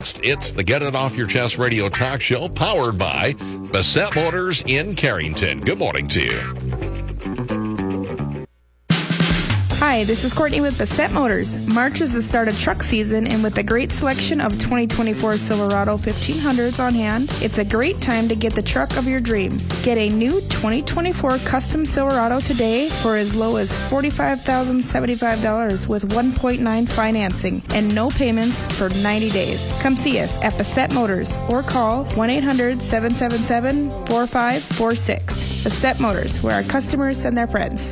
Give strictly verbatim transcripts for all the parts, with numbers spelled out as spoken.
next. It's the Get It Off Your Chest radio talk show powered by Bassett Motors in Carrington. Good morning to you. Hi, this is Courtney with Bassett Motors. March is the start of truck season, and with a great selection of twenty twenty-four Silverado fifteen hundreds on hand, it's a great time to get the truck of your dreams. Get a new twenty twenty-four custom Silverado today for as low as forty-five thousand seventy-five dollars with one point nine financing and no payments for ninety days. Come see us at Bassett Motors or call one eight hundred seven seven seven four five four six. Bassett Motors, where our customers send their friends.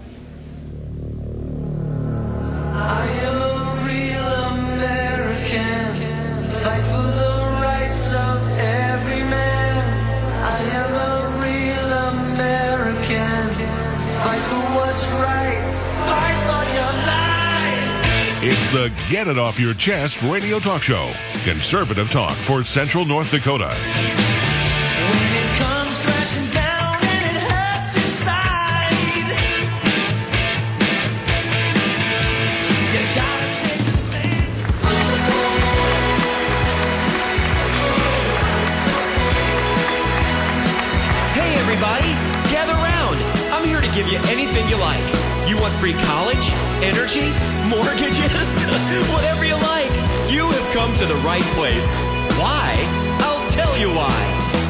I am a real American, fight for the rights of every man. I am a real American, fight for what's right, fight for your life. It's the Get It Off Your Chest radio talk show. Conservative talk for Central North Dakota. When it comes crashing down and it hurts inside, you gotta take a stand. Hey everybody, gather round. I'm here to give you anything you like. You want free college, energy, mortgages, whatever you like. You have come to the right place. Why? I'll tell you why.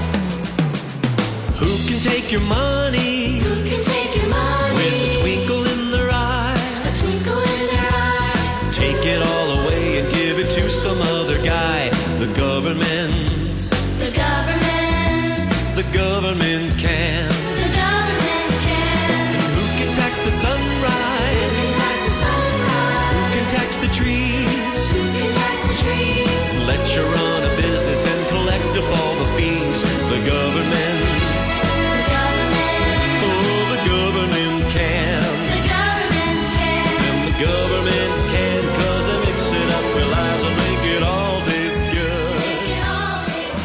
Who can take your money? Who can take your money? With a twinkle in their eye. A twinkle in their eye. Take it all away and give it to some other guy. The government. The government. The government can. The government can. Who can tax the sunrise? Who can tax the sunrise? Who can tax the trees? Who can tax the trees? Let you run a business and collect up all the fees. The government. The government. Oh, the government can. The government can. And the government can, cause they mix it up with lies and make it all taste good. Make it all taste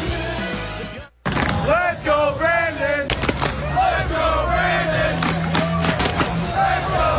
good. Let's go, Brandon! Let's go, Brandon! Let's go,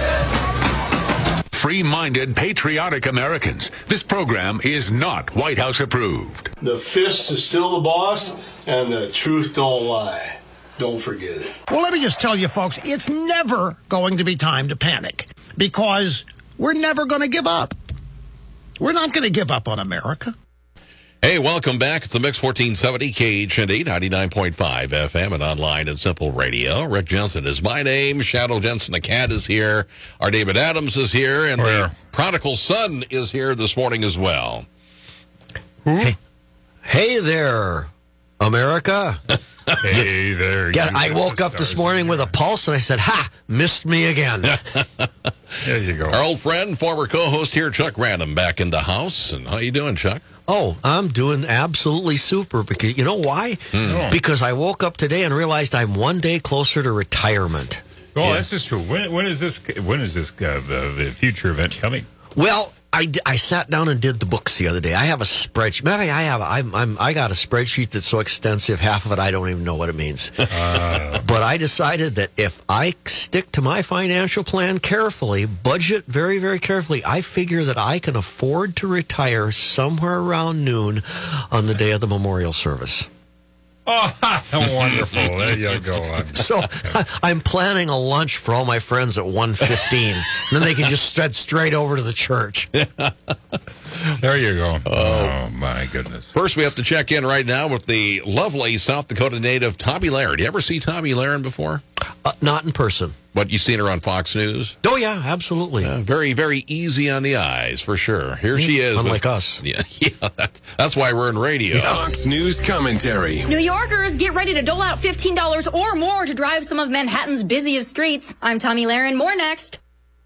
Brandon! Free-minded, patriotic Americans. This program is not White House approved. The fist is still the boss, and the truth don't lie. Don't forget it. Well, let me just tell you, folks, it's never going to be time to panic because we're never going to give up. We're not going to give up on America. Hey, welcome back. It's the Mix fourteen seventy K H N D ninety-nine point five F M and online at Simple Radio. Rick Jensen is my name. Shadow Jensen, the cat, is here. Our David Adams is here. And Where? the prodigal son is here this morning as well. Hey, Hey there, America. hey there. Yeah, you I got woke the up this stars morning in with a there. pulse and I said, ha, missed me again. There you go. Our old friend, former co-host here, Chuck Random, back in the house. And how you doing, Chuck? Oh, I'm doing absolutely super because you know why? Mm. Because I woke up today and realized I'm one day closer to retirement. Oh, Yeah. that's just true. When, when is this? When is this uh, the, the future event coming? Well, I, d- I sat down and did the books the other day. I have a spreadsheet. Maybe I have. I'm, I'm. I got a spreadsheet that's so extensive, half of it I don't even know what it means. Uh, But I decided that if I stick to my financial plan carefully, budget very, very carefully, I figure that I can afford to retire somewhere around noon on the day of the memorial service. oh, wonderful. There you go. So I'm planning a lunch for all my friends at one fifteen. And then they can just head straight over to the church. There you go. Oh, my goodness. First, we have to check in right now with the lovely South Dakota native, Tommy Lahren. You ever see Tommy Lahren before? Uh, not in person. But you've seen her on Fox News? Oh, yeah, absolutely. Uh, very, very easy on the eyes, for sure. Here she is. Unlike with- us. Yeah, yeah that's, that's why we're in radio. Fox News commentary. New Yorkers, get ready to dole out fifteen dollars or more to drive some of Manhattan's busiest streets. I'm Tommy Lahren. More next.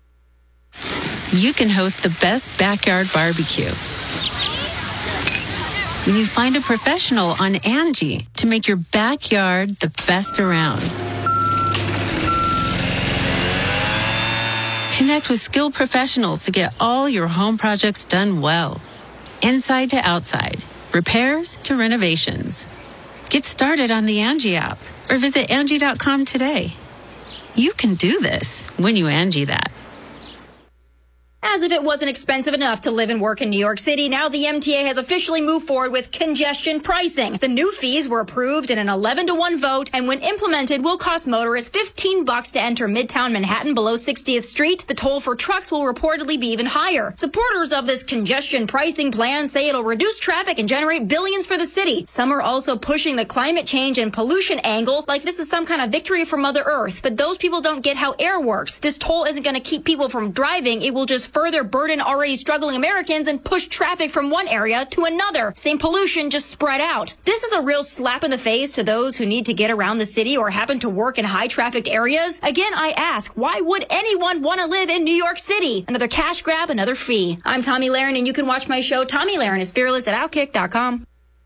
You can host the best backyard barbecue when you find a professional on Angie to make your backyard the best around. Connect with skilled professionals to get all your home projects done well. Inside to outside, repairs to renovations. Get started on the Angie app or visit Angie dot com today. You can do this when you Angie that. As if it wasn't expensive enough to live and work in New York City, now the M T A has officially moved forward with congestion pricing. The new fees were approved in an eleven to one vote, and when implemented will cost motorists fifteen bucks to enter Midtown Manhattan below sixtieth Street. The toll for trucks will reportedly be even higher. Supporters of this congestion pricing plan say it'll reduce traffic and generate billions for the city. Some are also pushing the climate change and pollution angle like this is some kind of victory for Mother Earth. But those people don't get how air works. This toll isn't going to keep people from driving. It will just further burden already struggling Americans and push traffic from one area to another. Same pollution, just spread out. This is a real slap in the face to those who need to get around the city or happen to work in high-trafficked areas. Again, I ask, why would anyone want to live in New York City? Another cash grab, another fee. I'm Tommy Lahren, and you can watch my show, Tommy Lahren is Fearless, at Outkick dot com.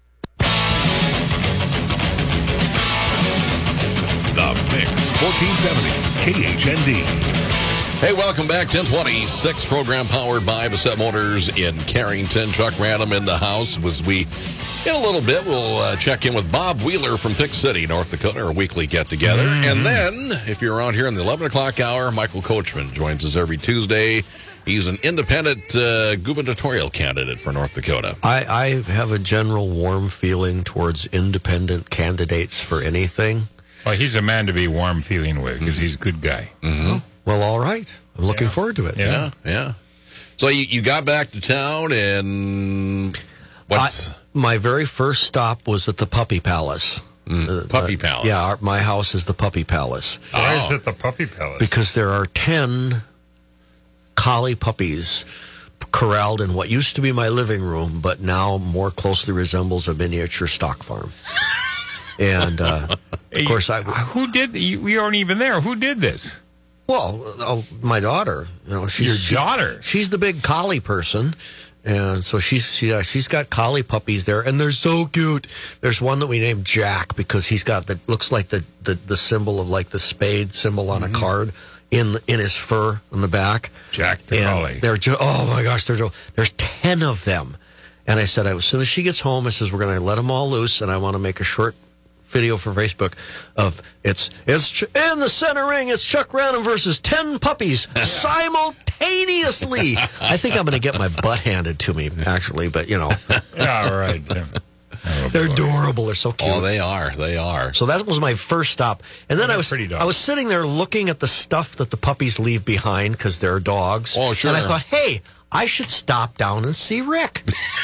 The Mix, fourteen seventy K H N D. Hey, welcome back. ten twenty-six program powered by Bassett Motors in Carrington. Chuck Random in the house. As we, in a little bit, we'll uh, check in with Bob Wheeler from Pick City, North Dakota, our weekly get-together. Mm-hmm. And then, if you're around here in the eleven o'clock hour, Michael Coachman joins us every Tuesday. He's an independent uh, gubernatorial candidate for North Dakota. I, I have a general warm feeling towards independent candidates for anything. Well, he's a man to be warm feeling with because he's a good guy. Mm-hmm. Well, all right. I'm looking Yeah. forward to it. Yeah, yeah. So you, you got back to town, and what's... I, my very first stop was at the Puppy Palace. Mm, Uh, Puppy uh, Palace. Yeah, our, my house is the Puppy Palace. Why is it the Puppy Palace? Because there are ten collie puppies corralled in what used to be my living room, but now more closely resembles a miniature stock farm. And, uh, of course, I... Who did... You, we aren't even there. Who did this? Well, uh, my daughter. You know, she's, Your daughter? She, she's the big collie person. And so she's she, uh, she's got collie puppies there, and they're so cute. There's one that we named Jack because he's got the looks like the, the, the symbol of like the spade symbol on mm-hmm. a card in in his fur on the back. Jack the and collie. They're ju- oh my gosh, they're there's ten of them. And I said, as soon as she gets home, I says we're going to let them all loose, and I want to make a short video for Facebook of it's it's Ch- in the center ring. It's Chuck Random versus ten puppies simultaneously. I think I'm going to get my butt handed to me, actually, but you know. Yeah, all right. Yeah. Oh, they're boy. adorable. They're so cute. Oh, they are. They are. So that was my first stop, and then They're I was pretty dogs. I was sitting there looking at the stuff that the puppies leave behind because they're dogs. Oh, sure. And I thought, hey, I should stop down and see Rick.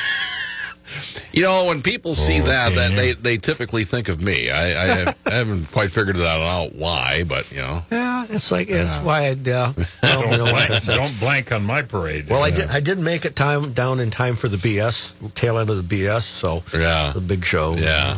You know, when people see Oh, that, that yeah. they, they typically think of me. I, I, have, I haven't quite figured that out why, but, you know. Yeah, it's like it's why I yeah. Don't, you know, blank, don't blank on my parade. Well, I Yeah. did. I did make it time down in time for the B S tail end of the B S. So Yeah. the big show. Yeah.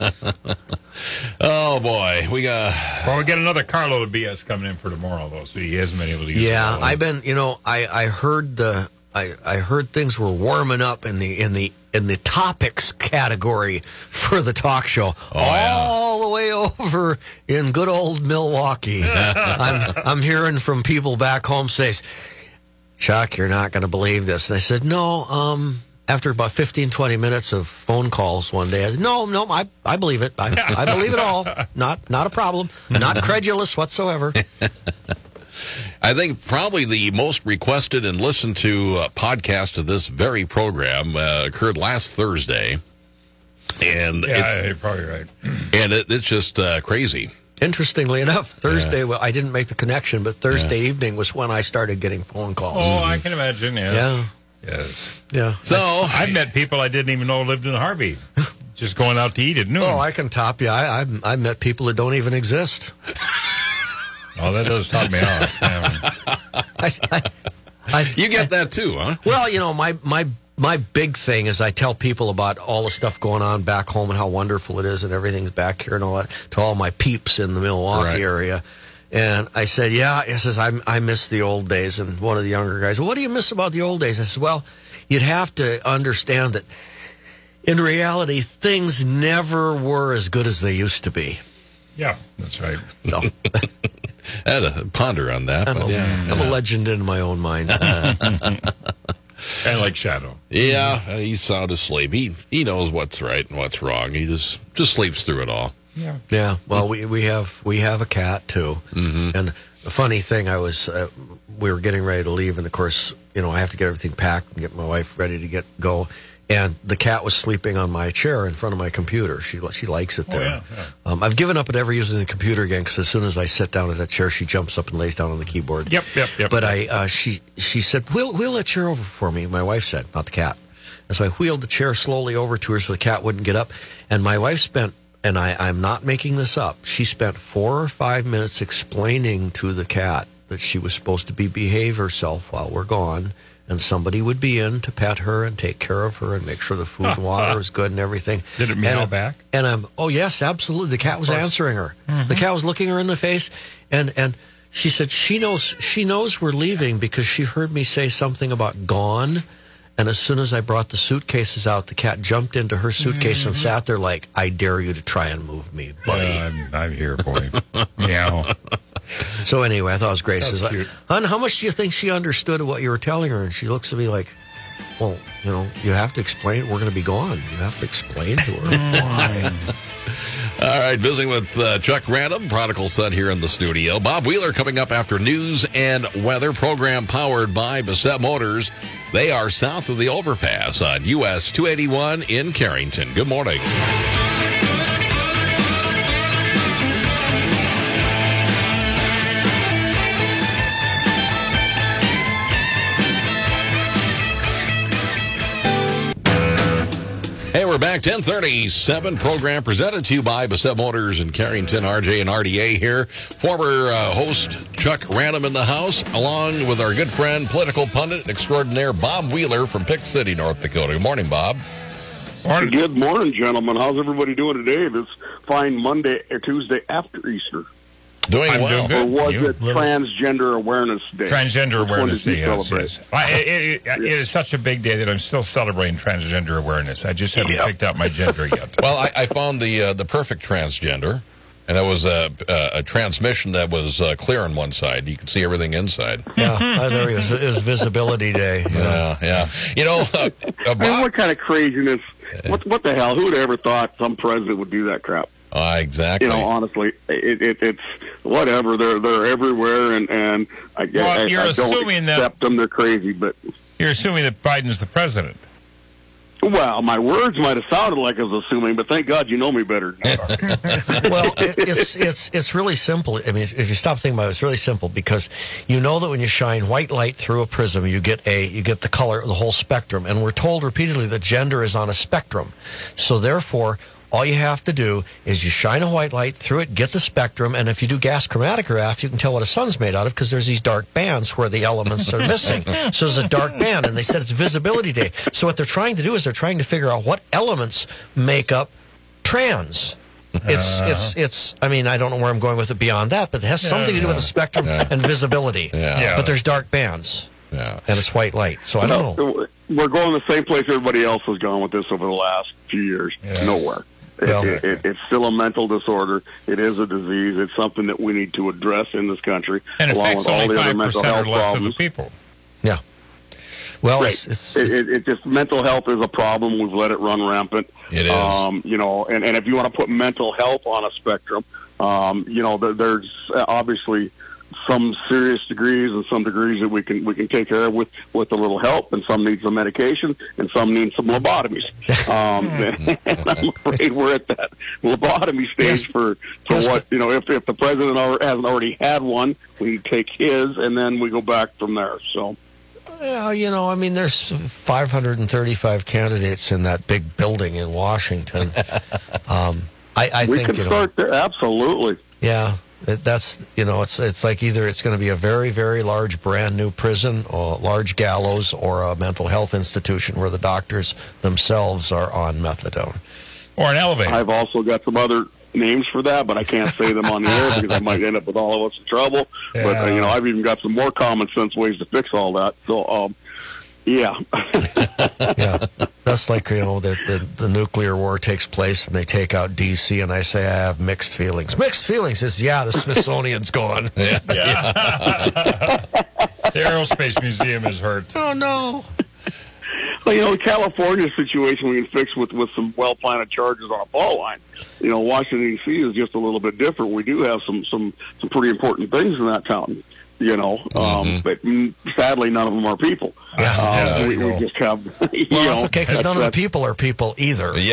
Oh, boy. We got... Well, we get another carload of B S coming in for tomorrow, though, so he hasn't been able to use Yeah, it all. I've been. You know, I, I heard the I, I heard things were warming up in the in the in the topics category for the talk show. Oh, yeah. All the way over in good old Milwaukee. I'm I'm hearing from people back home says, Chuck, you're not going to believe this. And I said, no. Um, after about fifteen, twenty minutes of phone calls one day, I said, no, no, I I believe it. I, I believe it all. Not not a problem. Not credulous whatsoever. I think probably the most requested and listened to uh, podcast of this very program uh, occurred last Thursday. And Yeah, it, you're probably right. and it, it's just uh, crazy. Interestingly enough, Thursday, well, I didn't make the connection, but Thursday Yeah. evening was when I started getting phone calls. Oh, I can imagine, yes. Yeah. Yes. Yeah. So I've met people I didn't even know lived in Harvey. Just going out to eat at noon. Oh, I can top you. I, I've, I've met people that don't even exist. Oh, that does top me off. Yeah. I, I, I, you get that too, huh? Well, you know, my, my, my big thing is I tell people about all the stuff going on back home and how wonderful it is and everything's back here and all that to all my peeps in the Milwaukee Right. area. And I said, yeah, he says, I, I miss the old days. And one of the younger guys, well, what do you miss about the old days? I said, well, you'd have to understand that in reality, things never were as good as they used to be. Yeah, that's right. So, I had to ponder on that. I'm, But a, yeah, I'm yeah. a legend in my own mind. Kind of like Shadow. Yeah, he's sound asleep. He he knows what's right and what's wrong. He just just sleeps through it all. Yeah. Yeah, well, we we have we have a cat too, Mm-hmm. and the funny thing, I was uh, we were getting ready to leave, and of course, you know, I have to get everything packed and get my wife ready to get go. And the cat was sleeping on my chair in front of my computer. She she likes it there. Oh, yeah, yeah. Um, I've given up at ever using the computer again because as soon as I sit down at that chair, she jumps up and lays down on the keyboard. Yep, yep, yep. But I, uh, she she said, wheel, wheel that chair over for me. My wife said, not the cat. And so I wheeled the chair slowly over to her so the cat wouldn't get up. And my wife spent, and I, I'm not making this up, she spent four or five minutes explaining to the cat that she was supposed to be behave herself while we're gone. And somebody would be in to pet her and take care of her and make sure the food and water is good and everything. Did it meow and, back? And I'm, oh, yes, absolutely. The cat was answering her. Mm-hmm. The cat was looking her in the face. And, and she said she knows she knows we're leaving because she heard me say something about gone. And as soon as I brought the suitcases out, the cat jumped into her suitcase mm-hmm. and sat there like, I dare you to try and move me, buddy. Uh, I'm, I'm here, boy. Meow. So anyway, I thought it was great. Says, cute. Hon, how much do you think she understood of what you were telling her? And she looks at me like, well, you know, you have to explain. We're going to be gone. You have to explain to her why. All right, visiting with uh, Chuck Random, prodigal son here in the studio. Bob Wheeler coming up after news and weather, program powered by Bassett Motors. They are south of the overpass on U S two eighty-one in Carrington. Good morning. Hey, we're back. ten thirty-seven program presented to you by Bassett Motors in Carrington. R J and R D A here. Former uh, host Chuck Random in the house, along with our good friend, political pundit extraordinaire Bob Wheeler from Pick City, North Dakota. Good morning, Bob. Morning. Good morning, gentlemen. How's everybody doing today? This fine Monday or Tuesday after Easter. Doing I'm well. doing Or was You? it Transgender Awareness Day? Transgender Which one Awareness did Day, you yes, celebrate? yes. I, it, it, it, it is such a big day that I'm still celebrating transgender awareness. I just haven't Yep. picked out my gender yet. Well, I, I found the uh, the perfect transgender, and it was a, a, a transmission that was uh, clear on one side. You could see everything inside. Yeah, oh, there he is. It was Visibility Day. Yeah, yeah. yeah. You know, uh, uh, I mean, Bob, what kind of craziness? What, what the hell? Who would have ever thought some president would do that crap? uh, exactly. You know, honestly, it, it, it's whatever. They're they're everywhere, and and I, Well, I, you're I don't assuming that- accept them. They're crazy, but You're assuming that Biden's the president. well, my words might have sounded like I was assuming, but thank God you know me better. Well, it, it's it's it's really simple. I mean, if you stop thinking about it, it's really simple because you know that when you shine white light through a prism, you get a you get the color, the whole spectrum, and we're told repeatedly that gender is on a spectrum. So therefore, all you have to do is you shine a white light through it, get the spectrum, and if you do gas chromatograph, you can tell what a sun's made out of because there's these dark bands where the elements are missing. So there's a dark band, and they said it's Visibility Day. So what they're trying to do is they're trying to figure out what elements make up trans. It's, Uh-huh. it's, it's, I mean, I don't know where I'm going with it beyond that, but it has something to do with the spectrum Yeah. and visibility. Yeah. Yeah. But there's dark bands, Yeah. and it's white light. So I don't know. We're going the same place everybody else has gone with this over the last few years. Yeah. Nowhere. It, Well- it, it, it's still a mental disorder. It is a disease. It's something that we need to address in this country, And it along affects with all only the other five mental percent or health less of the problems. people. Yeah. Well, Right. it's, it's, It, it, it just mental health is a problem. We've let it run rampant. It is. Um, you know, and, and if you want to put mental health on a spectrum, um, you know, there, there's obviously some serious degrees and some degrees that we can we can take care of with, with a little help, and some need some medication, and some need some lobotomies. Um, and I'm afraid we're at that lobotomy stage Yes. for for Yes, what you know. If if the president al- hasn't already had one, we take his, and then we go back from there. So. Well, you know, I mean, there's five hundred thirty-five candidates in that big building in Washington. Um, I, I we think, can you know, start there. Absolutely. yeah, it, that's, you know, it's it's like either it's going to be a very, very large brand new prison or a large gallows or a mental health institution where the doctors themselves are on methadone. Or an elevator. I've also got some other names for that, but I can't say them on the air because I might end up with all of us in trouble. Yeah. But, uh, you know, I've even got some more common sense ways to fix all that. So, um, yeah. Yeah, that's like, you know, the, the the nuclear war takes place and they take out D C and I say I have mixed feelings. Mixed feelings is, yeah, the Smithsonian's gone. Yeah. The Aerospace Museum is hurt. Oh, no. Well, you know, the California situation we can fix with, with some well-planted charges on a fall line. You know, Washington, D C is just a little bit different. We do have some, some, some pretty important things in that town. You know, um, Mm-hmm. but mm, sadly, none of them are people. Yeah, um, yeah, we, you we know. just have. You Well, know, that's okay, because that's- none of the that's- people are people either. Yeah.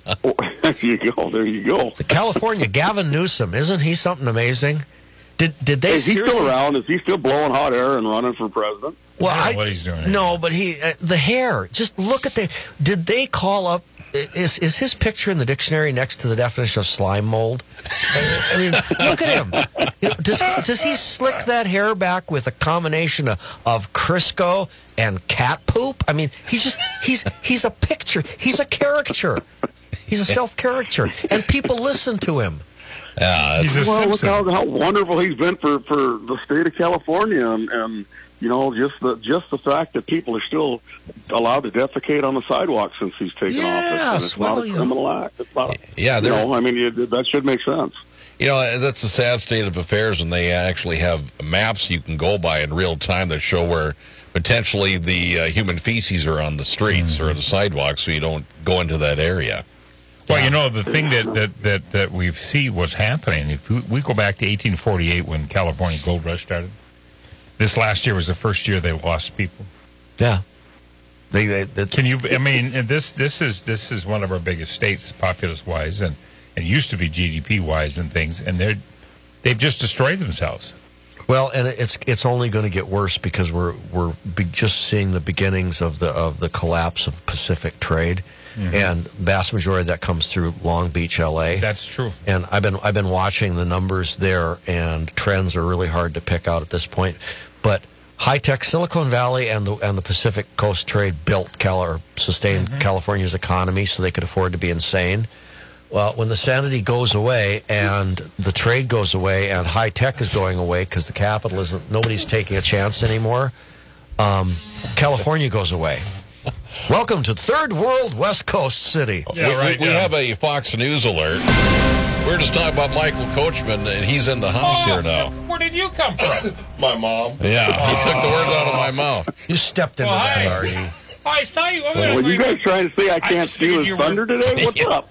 There you go. There you go. California, Gavin Newsom, isn't he something amazing? Did did they Is he seriously? still around? Is he still blowing hot air and running for president? Well, I don't I, know what he's doing. No, but he uh, the hair. Just look at the. Did they call up? Is is his picture in the dictionary next to the definition of slime mold? I, I mean, look at him. You know, does does he slick that hair back with a combination of, of Crisco and cat poop? I mean, he's just he's he's a picture. He's a caricature. He's a self caricature, and people listen to him. Yeah, He's a Well, look Simpson. how, how wonderful he's been for, for the state of California, and, and you know, just the just the fact that people are still allowed to defecate on the sidewalk since he's taken Yes, office, and it's well, not a you criminal act. It's not. Yeah, you they're- know, I mean, it, that should make sense. You know, that's a sad state of affairs, and they actually have maps you can go by in real time that show where potentially the uh, human feces are on the streets Mm-hmm. or the sidewalks, so you don't go into that area. Well, you know, the thing that, that, that, that we see what's happening, if we, we go back to eighteen forty-eight when California Gold Rush started, this last year was the first year they lost people. Yeah. They, they, they, Can you, I mean, and this this is this is one of our biggest states, populace-wise, and, and used to be G D P-wise and things, and they're, they've just destroyed themselves. Well, and it's it's only going to get worse because we're we're be just seeing the beginnings of the of the collapse of Pacific trade, Mhm. and vast majority of that comes through Long Beach, L A. That's true. And I've been I've been watching the numbers there, and trends are really hard to pick out at this point. But high tech Silicon Valley and the and the Pacific Coast trade built Cal or sustained Mm-hmm. California's economy, so they could afford to be insane. Well, when the sanity goes away and the trade goes away and high tech is going away because the capitalism, nobody's taking a chance anymore, um, California goes away. Welcome to third world West Coast city. we we, we have a Fox News alert. We're just talking about Michael Coachman, and he's in the house here now. Where did you come from? My mom. Yeah, he took the words out of my mouth. You stepped into Well, that, hi. Artie. I saw you. Well, you guys trying to say I can't just steal figured his you were- thunder today? What's up?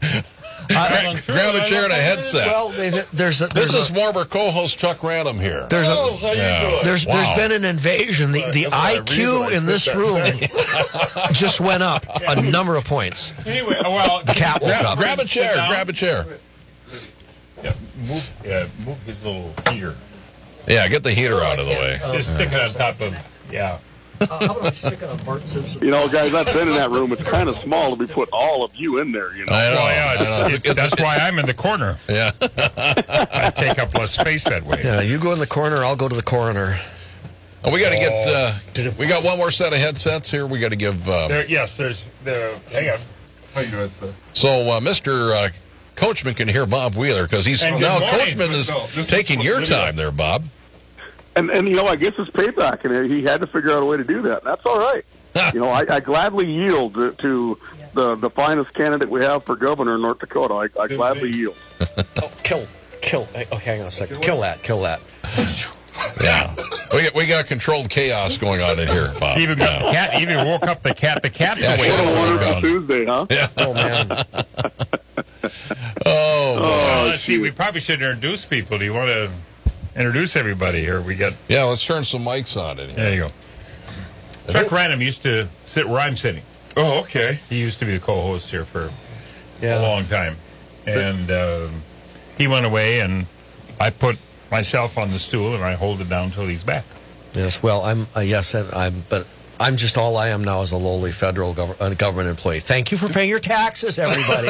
Grab, grab a chair and a headset. Well, they- there's a, This there's is a, former co-host Chuck Random here. there's Oh, a how you Yeah. doing? there's Wow. there's been an invasion. The the That's my I Q reason I in this said room that. just went up a number of points. Anyway, well, The cat woke Grab, up. grab a Sit chair. down. Grab a chair. Yeah, move, yeah, move his little heater. Yeah, get the heater out of the way. Just stick it on top of, yeah. How about I stick it on Bart Simpson? You know, guys, I've been in that room. It's kind of small to be put all of you in there. You know. I know. Well, yeah, I know. it's- it- that's why I'm in the corner. Yeah. I take up less space that way. Yeah, you go in the corner. I'll go to the coroner. Oh, we got to get. Uh, we got one more set of headsets here. We got to give. Uh, There, yes, there's, there, hang on. How you doing, sir? so, uh, Mister Uh, Coachman can hear Bob Wheeler because he's And good now morning. Coachman is No, this is taking for your video. time there, Bob. And and you know, I guess it's payback, and he had to figure out a way to do that. That's all right. You know, I, I gladly yield to, to the the finest candidate we have for governor in North Dakota. I, I gladly yield. Oh, kill, kill. Oh, hang on a second. Kill that. Kill that. Yeah, we got, we got controlled chaos going on in here, Bob. Even got the cat, even woke up the cat. The cat's Yeah, awake. what a What a wonderful wonderful around. Tuesday, huh? Yeah. Oh man. Oh, boy. Well, let's see, we probably should introduce people. Do you want to introduce everybody here? We got, Yeah, let's turn some mics on in here. there you go. Chuck Random used to sit where I'm sitting. Oh, okay. He used to be the co-host here for a Yeah. long time. And um, he went away, and I put myself on the stool, and I hold it down until he's back. Yes. Well, I'm. Uh, yes, and I'm. But I'm just all I am now is a lowly federal gov- uh, government employee. Thank you for paying your taxes, everybody.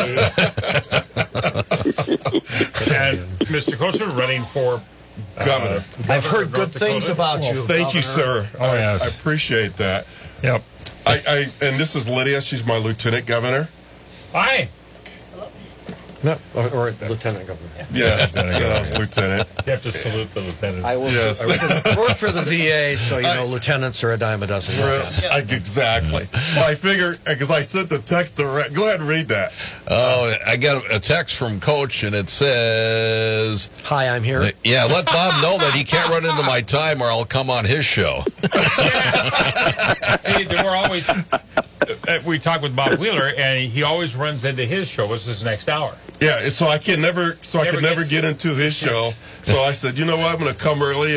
And Mister Coachman running for uh, Governor. I've heard of good North things Dakota. about Well, you. thank you, Governor. sir. Oh, I, yes. I appreciate that. Yep. I, I and this is Lydia. She's my lieutenant governor. Hi. No, or, or Lieutenant Governor. Yes, Lieutenant governor. yeah, lieutenant. You have to salute the lieutenant. I work, Yes. I work, I work for the V A, so you know I- lieutenants are a dime a dozen. Well, I- exactly. So I figured because I sent the text to. Re- Go ahead and read that. Oh, I got a text from Coach, and it says, Hi, I'm here. "Yeah, let Bob know that he can't run into my time, or I'll come on his show." See, there were always. Uh, we talk with Bob Wheeler, and he always runs into his show. What's his next hour? Yeah, and so I can never, so I Never can never gets- get into his show. So I said, you know what, I'm going to come early and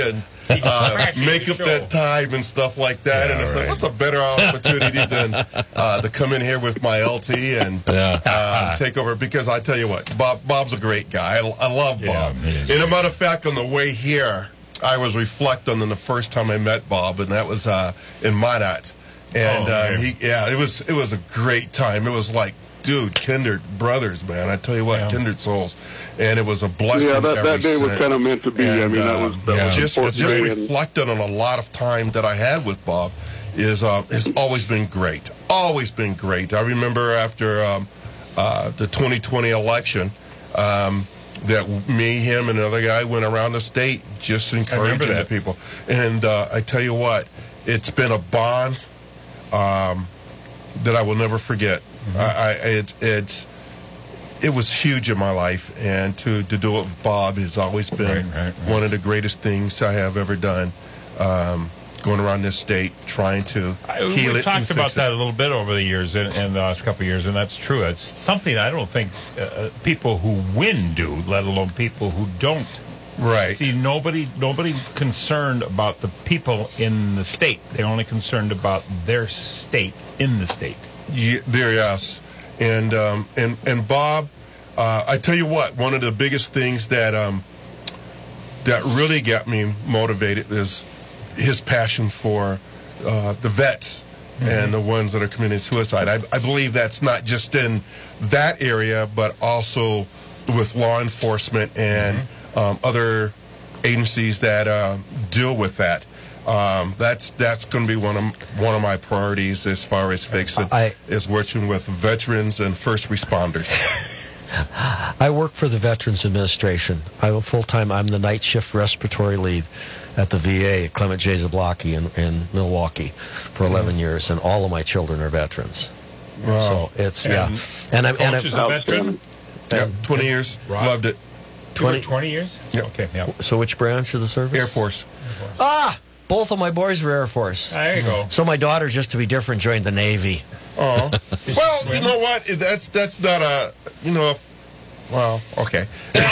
uh, make up that time and stuff like that. Yeah, and it's right. like, what's a better opportunity than uh, to come in here with my L T and Yeah. uh, take over? Because I tell you what, Bob Bob's a great guy. I, I love Yeah, Bob. he is And a matter of fact, on the way here, I was reflecting on the first time I met Bob, and that was uh, in Minot. And Oh, uh, okay. he, yeah, it was it was a great time. It was like, dude, kindred brothers, man. I tell you what, Yeah. kindred souls. And it was a blessing. Yeah, that, every that day was cent. kind of meant to be. I And, mean, that uh, was, that yeah. was just important just day, and- reflecting on a lot of time that I had with Bob is uh, has always been great. Always been great. I remember after um, uh, the twenty twenty election um, that me, him, and another guy went around the state just encouraging the that. people. And uh, I tell you what, it's been a bond um, that I will never forget. Mm-hmm. I, I it it's. It was huge in my life, and to, to do it with Bob has always been Right, right, right. one of the greatest things I have ever done. Um, going around this state, trying to I, heal we it talked and about fix that it. a little bit over the years and, and the last couple of years, and that's true. It's something I don't think uh, people who win do, let alone people who don't. Right. See, nobody, nobody concerned about the people in the state. They're only concerned about their state in the state. Yeah, there, yes, and um, and and Bob, uh, I tell you what, one of the biggest things that um, that really got me motivated is his passion for uh, the vets and the ones that are committing suicide. I, I believe that's not just in that area, but also with law enforcement and um, other agencies that uh, deal with that. Um, that's that's going to be one of one of my priorities as far as fixing I- is working with veterans and first responders. I work for the Veterans Administration. I'm a full-time, I'm the night shift respiratory lead at the V A at Clement J. Zablocki in, in Milwaukee for eleven years, and all of my children are veterans. Wow. So it's, And yeah. And I'm, and Coach is I'm, a veteran? Yeah, twenty years, Rob? loved it. twenty, twenty years? Yep. Okay, yeah. so which branch of the service? Air Force. Ah! Both of my boys were Air Force. There you go. So my daughter, just to be different, joined the Navy. Oh, well, you know what? That's that's not a you know. Well, okay.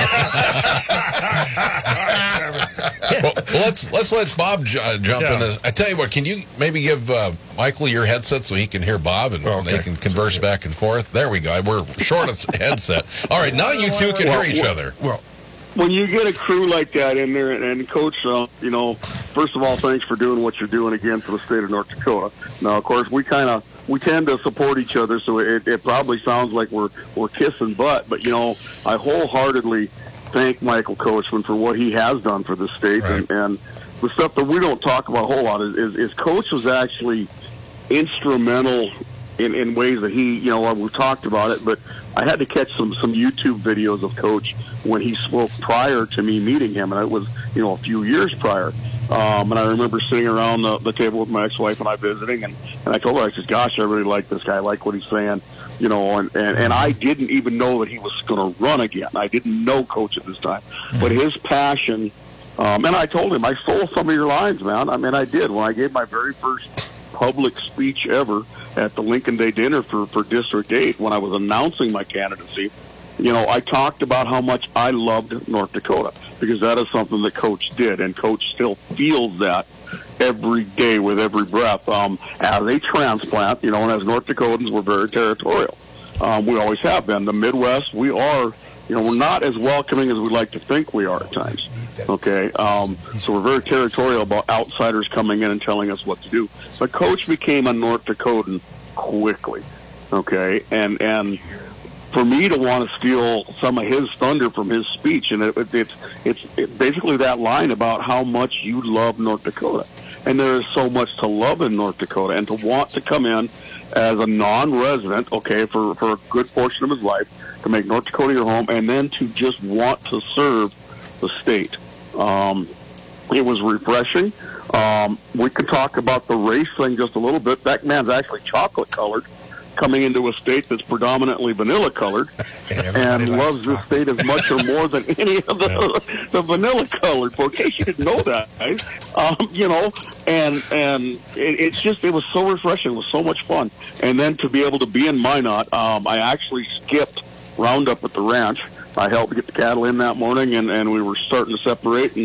well, let's let's let Bob j- uh, jump Yeah. in. This. I tell you what, can you maybe give uh, Michael your headset so he can hear Bob and Okay. they can converse back and forth? There we go. We're short of headset. All right, now you two can Well, hear each well, other. Well, when you get a crew like that in there, and, and Coach, uh, you know, first of all, thanks for doing what you're doing again for the state of North Dakota. Now, of course, we kind of we tend to support each other, so it, it probably sounds like we're we're kissing butt. But you know, I wholeheartedly thank Michael Coachman for what he has done for the state, Right. and, and the stuff that we don't talk about a whole lot is, is, is Coach was actually instrumental in, in ways that he, you know, we've talked about it, but I had to catch some, some YouTube videos of Coach when he spoke prior to me meeting him, and it was, you know, a few years prior. Um, and I remember sitting around the, the table with my ex-wife and I visiting, and, and I told her, I said, gosh, I really like this guy. I like what he's saying, you know, and, and, and I didn't even know that he was going to run again. I didn't know Coach at this time. But his passion, um, and I told him, I stole some of your lines, man. I mean, I did. When I gave my very first public speech ever at the Lincoln Day dinner for, for District eight, when I was announcing my candidacy, you know, I talked about how much I loved North Dakota, because that is something that Coach did, and Coach still feels that every day with every breath. Um, as a transplant, you know, and as North Dakotans, we're very territorial. Um, we always have been. The Midwest, we are, you know, we're not as welcoming as we'd like to think we are at times. Okay, um, so we're very territorial about outsiders coming in and telling us what to do. But Coach became a North Dakotan quickly. Okay, and and for me to want to steal some of his thunder from his speech, and it, it, it's it's it basically that line about how much you love North Dakota, and there is so much to love in North Dakota, and to want to come in as a non-resident, okay, for for a good portion of his life, to make North Dakota your home, and then to just want to serve the state. Um, it was refreshing. Um, we could talk about the race thing just a little bit. That man's actually chocolate colored, coming into a state that's predominantly vanilla colored, and, and loves this state as much or more than any of the, the vanilla colored folks. In case you didn't know that, guys, um, you know, and and it, it's just it was so refreshing. It was so much fun, and then to be able to be in Minot, um, I actually skipped Roundup at the ranch. I helped get the cattle in that morning, and, and we were starting to separate, and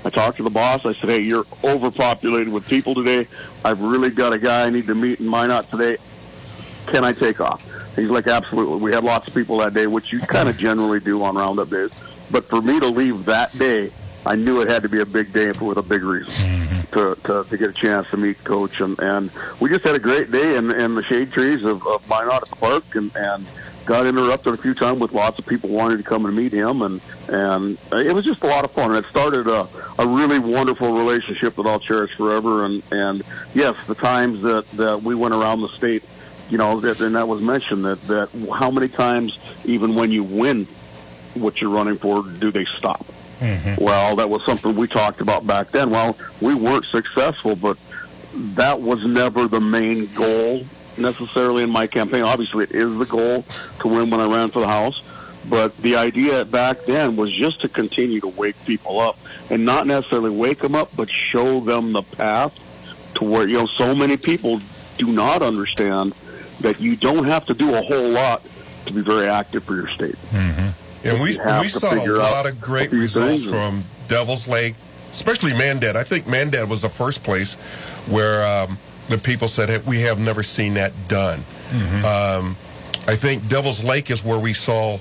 I talked to the boss. I said, hey, you're overpopulated with people today. I've really got a guy I need to meet in Minot today. Can I take off? He's like, absolutely. We had lots of people that day, which you kind of generally do on roundup days. But for me to leave that day, I knew it had to be a big day for, with a big reason mm-hmm. to, to to get a chance to meet Coach. And, and we just had a great day in, in the shade trees of, of Minot at the park, and, and got interrupted a few times with lots of people wanting to come and meet him. And, and it was just a lot of fun. And it started a, a really wonderful relationship that I'll cherish forever. And, and yes, the times that, that we went around the state, you know, that, and that was mentioned, that, that how many times, even when you win what you're running for, do they stop? Mm-hmm. Well, that was something we talked about back then. Well, we weren't successful, but that was never the main goal necessarily in my campaign. Obviously, it is the goal to win when I ran for the House, but the idea back then was just to continue to wake people up, and not necessarily wake them up, but show them the path to where, you know, so many people do not understand that you don't have to do a whole lot to be very active for your state. Mm-hmm. And we we saw a lot of great results from Devil's Lake, especially Mandad. I think Mandad was the first place where um, the people said, hey, we have never seen that done. Mm-hmm. Um, I think Devil's Lake is where we saw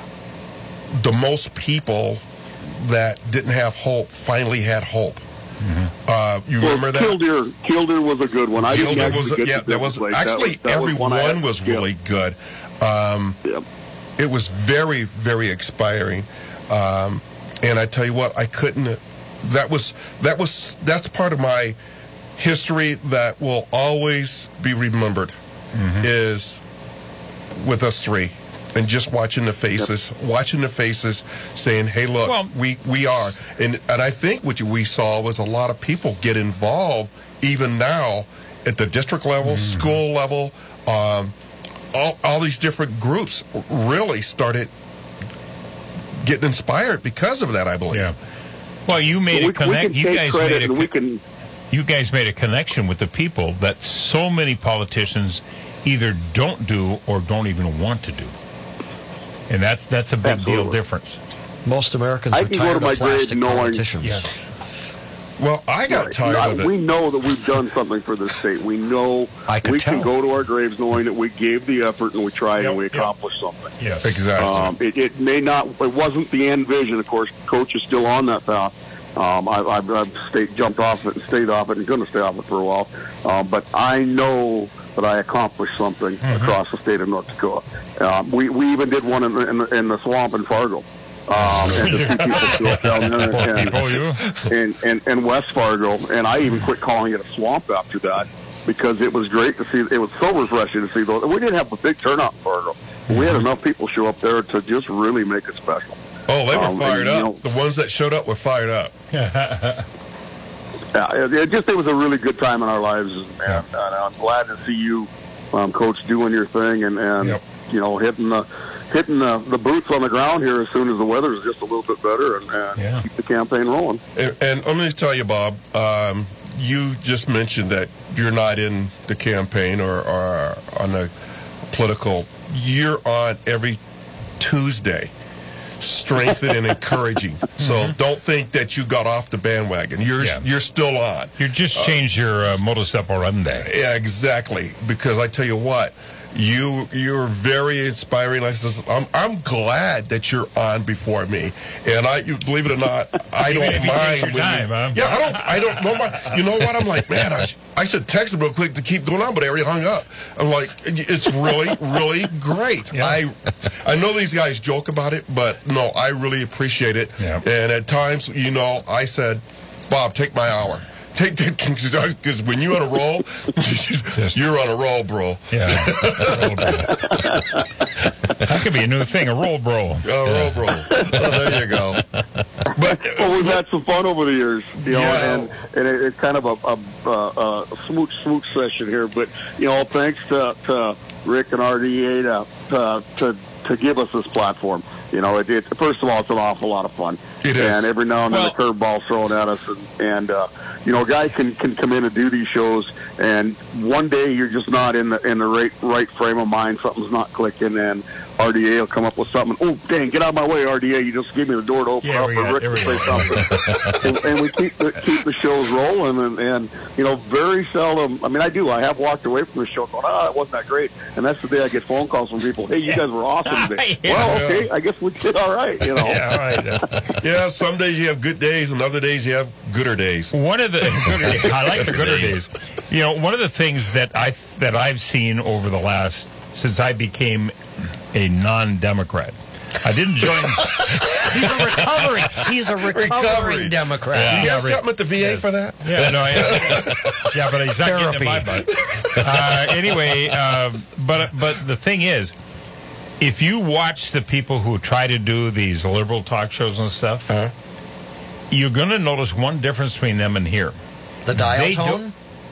the most people that didn't have hope finally had hope. Mm-hmm. Uh, you well, remember that? Killdeer, Killdeer was a good one. I Killdeer didn't was a, yeah, there was Lake. actually that was, that every was one, one was really yeah. good. Um, yeah. It was very, very inspiring, um, and I tell you what, I couldn't. That was that was that's part of my history that will always be remembered. Mm-hmm. Is with us three, and just watching the faces, yep. watching the faces, saying, "Hey, look, well, we we are," and and I think what we saw was a lot of people get involved, even now at the district level, mm-hmm. school level. Um, All, all these different groups really started getting inspired because of that, I believe. Yeah. Well, you made well, a connect. You guys made a. We can, you guys made a connection with the people that so many politicians either don't do or don't even want to do, and that's that's a big absolutely. deal difference. Most Americans are tired of plastic politicians. Yes. Well, I got right. tired I, of it. We know that we've done something for this state. We know I we tell. can go to our graves knowing that we gave the effort and we tried yep, and we yep. accomplished something. Yes, exactly. Um, it, it may not. It wasn't the end vision. Of course, Coach is still on that path. Um, I, I've, I've stayed, jumped off it and stayed off it and going to stay off it for a while. Um, but I know that I accomplished something mm-hmm. across the state of North Dakota. Um, we we even did one in the, in the, in the swamp in Fargo. Um, and to see people show up down there and, and, and, and, and West Fargo, and I even quit calling it a swamp after that because it was great to see. It was so refreshing to see those. We didn't have a big turnout in Fargo. We had enough people show up there to just really make it special. Oh, they were um, fired and, up. You know, the ones that showed up were fired up. yeah, it, it just it was a really good time in our lives, and, and, and I'm glad to see you, um, Coach, doing your thing and, and yep. you know hitting the. hitting the, the boots on the ground here as soon as the weather is just a little bit better and, and yeah. keep the campaign rolling. And, and let me tell you, Bob, um, you just mentioned that you're not in the campaign or, or on the political. You're on every Tuesday, strengthening and encouraging. So mm-hmm. don't think that you got off the bandwagon. You're yeah. you're still on. You just changed uh, your uh, modus operandi. Yeah, exactly. Because I tell you what, You you're very inspiring. I said, I'm I'm glad that you're on before me, and I you, believe it or not, I don't if mind. Your time, you, huh? Yeah, I don't I don't know my. You know what? I'm like, man, I, I should text him real quick to keep going on, but I already hung up. I'm like, it's really really great. Yeah. I I know these guys joke about it, but no, I really appreciate it. Yeah. And at times, you know, I said, Bob, take my hour. Take because when you're on a roll, you're on a roll, bro. Yeah, that could be a new thing, a roll, bro. A roll, bro. Oh, there you go. But well, we've had some fun over the years, you know, yeah. and and it, it's kind of a, a, a, a smooch smooch session here. But you know, thanks to, to Rick and R D A to, to to to give us this platform. You know, it, it first of all, it's an awful lot of fun. It is. And every now and then well, a curveball's thrown at us, and, and uh, you know, a guy can, can come in and do these shows, and one day you're just not in the in the right right frame of mind. Something's not clicking, and R D A will come up with something. Oh, dang, get out of my way, R D A. You just gave me the door to open Yeah, up we for got- Rick there to we say go. something. and, and we keep the, keep the shows rolling. And, and, you know, very seldom, I mean, I do. I have walked away from the show going, oh, it wasn't that great. And that's the day I get phone calls from people. Hey, you guys were awesome today. Yeah. Well, okay, I guess we did all right, you know. Yeah, all right. Yeah, some days you have good days, and other days you have gooder days. One of the gooder days, I like the gooder days. You know, one of the things that I that I've seen over the last since I became a non-Democrat, I didn't join. He's a recovering. He's a recovering Recovery. Democrat. Yeah. You have Yeah, something at the V A for that? Yeah, no, I, yeah, but he's not getting in my butt. Uh, anyway, um, but but the thing is, if you watch the people who try to do these liberal talk shows and stuff, Uh-huh. you're going to notice one difference between them and here. The dial They tone?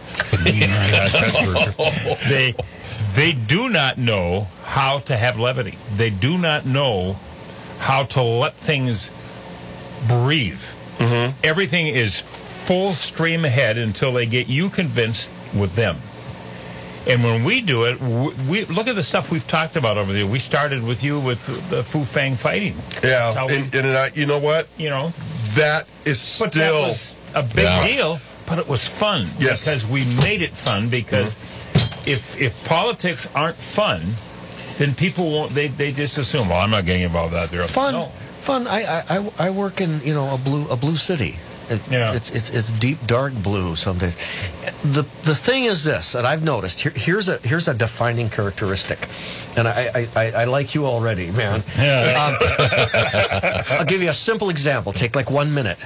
Yeah, that's true. They they do not know how to have levity. They do not know how to let things breathe. Mm-hmm. Everything is full stream ahead until they get you convinced with them. And when we do it, we, we look at the stuff we've talked about over there. We started with you with the Fu Fang fighting. That's Yeah, how we- and, and I, you know what? you know, That is but still that was a big Yeah. deal. But it was fun Yes. because we made it fun. Because if if politics aren't fun, then people won't. They, they just assume, well, I'm not getting involved out there. Fun, No. fun. I, I, I- I work in you know a blue a blue city. It, Yeah. It's it's it's deep dark blue some days. The the thing is this that I've noticed. Here, here's a here's a defining characteristic, and I I, I, I like you already, man. Yeah. Um, I'll give you a simple example. Take like one minute.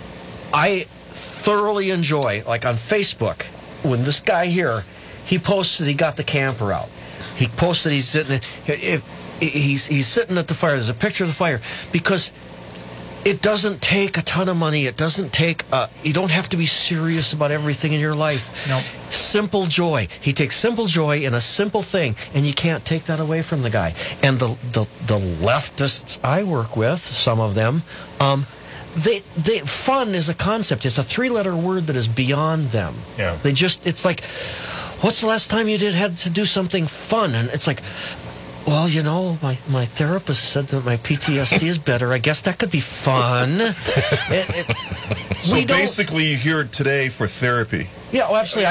I thoroughly enjoy, like on Facebook, when this guy here, he posts that he got the camper out. He posts that he's sitting, if, he's he's sitting at the fire. There's a picture of the fire because it doesn't take a ton of money. It doesn't take. Uh, you don't have to be serious about everything in your life. No. Simple joy. He takes simple joy in a simple thing, and you can't take that away from the guy. And the the, the leftists I work with, some of them. Um, They, they, fun is a concept. It's a three-letter word that is beyond them. Yeah. They just, it's like, what's the last time you did had to do something fun? And it's like, well, you know, my, my therapist said that my P T S D is better. I guess that could be fun. It- it- So we don't- basically, you're here today for therapy. Yeah, well, actually, I,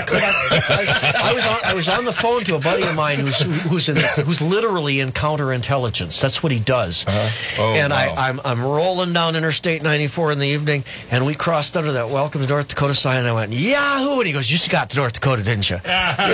I, I was on, I was on the phone to a buddy of mine who's who's in, who's literally in counterintelligence. That's what he does. Uh-huh. Oh, and wow. I, I'm I'm rolling down Interstate ninety-four in the evening, and we crossed under that "Welcome to North Dakota" sign, and I went Yahoo! And he goes, "You just got to North Dakota, didn't you?"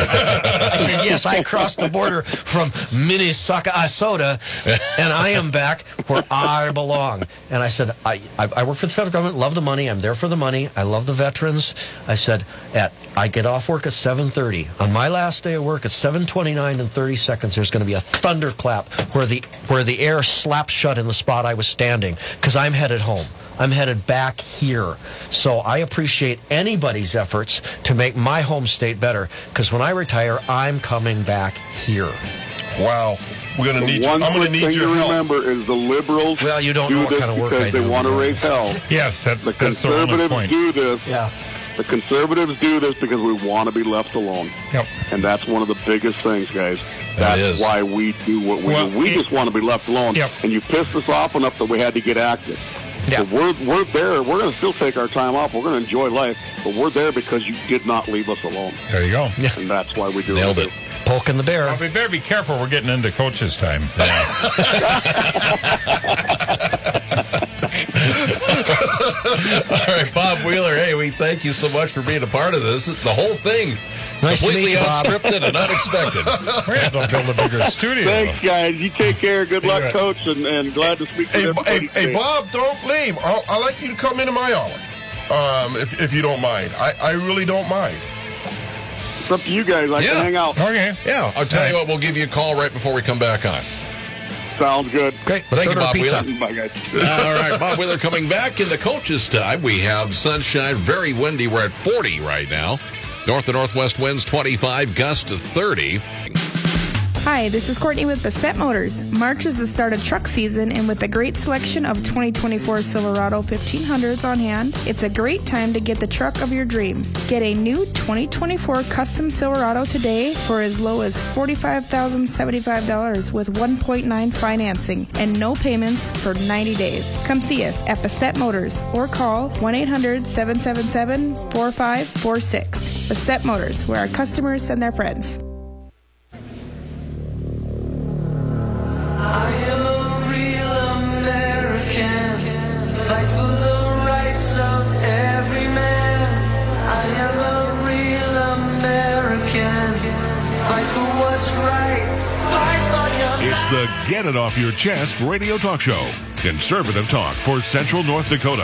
I said, "Yes, I crossed the border from Minnesota, and I am back where I belong." And I said, I, I I work for the federal government, love the money, I'm there for the money, I love the veterans. I said, at I get off work at seven thirty. On my last day of work at seven twenty-nine and thirty seconds, there's going to be a thunderclap where the where the air slaps shut in the spot I was standing because I'm headed home. I'm headed back here. So I appreciate anybody's efforts to make my home state better because when I retire, I'm coming back here. Wow. We're going to The need you. one I'm going to quick need thing your to help. remember is the liberals Well, you don't do know what this kind of work because I they do. want to raise hell. Yes, that's The that's the only conservatives point. do this. Yeah. The conservatives do this because we want to be left alone. Yep. And that's one of the biggest things, guys. That That's is. why we do what we Well, do. We it- just want to be left alone. Yep. And you pissed us off enough that we had to get active. Yeah. So we're, we're there. We're going to still take our time off. We're going to enjoy life. But we're there because you did not leave us alone. There you go. Yeah. And that's why we do Nailed what we it. do. Poking the bear. Well, we better be careful. We're getting into coaches' time. All right, Bob Wheeler, hey, we thank you so much for being a part of this. The whole thing, Nice to completely meet you, Bob. unscripted and unexpected. We're going to build a bigger studio. Thanks, guys. You take care. Good luck, right. Coach, and, and glad to speak to Hey, everybody hey, hey, today. Bob, don't leave. I'll, I'd like you to come into my hour, um, if, if you don't mind. I, I really don't mind. It's up to you guys. I Yeah. can hang out. Okay. Yeah, I'll tell you what, we'll give you a call right before we come back on. Sounds good. Great. Thank you, Let's order a Bob pizza. Wheeler. Bye, guys. All right, Bob Wheeler coming back in the coaches' time. We have sunshine, very windy. We're at forty right now. North to northwest winds twenty-five, gusts to thirty. Hi, this is Courtney with Bassett Motors. March is the start of truck season, and with a great selection of twenty twenty-four Silverado fifteen hundreds on hand, it's a great time to get the truck of your dreams. Get a new twenty twenty-four custom Silverado today for as low as forty-five thousand seventy-five dollars with one point nine financing and no payments for ninety days. Come see us at Bassett Motors or call one eight hundred seven seven seven four five four six. Bassett Motors, where our customers send their friends. I am a real American. Fight for the rights of every man. I am a real American. Fight for what's right. Fight for your It's the Get It Off Your Chest radio talk show. Conservative talk for Central North Dakota.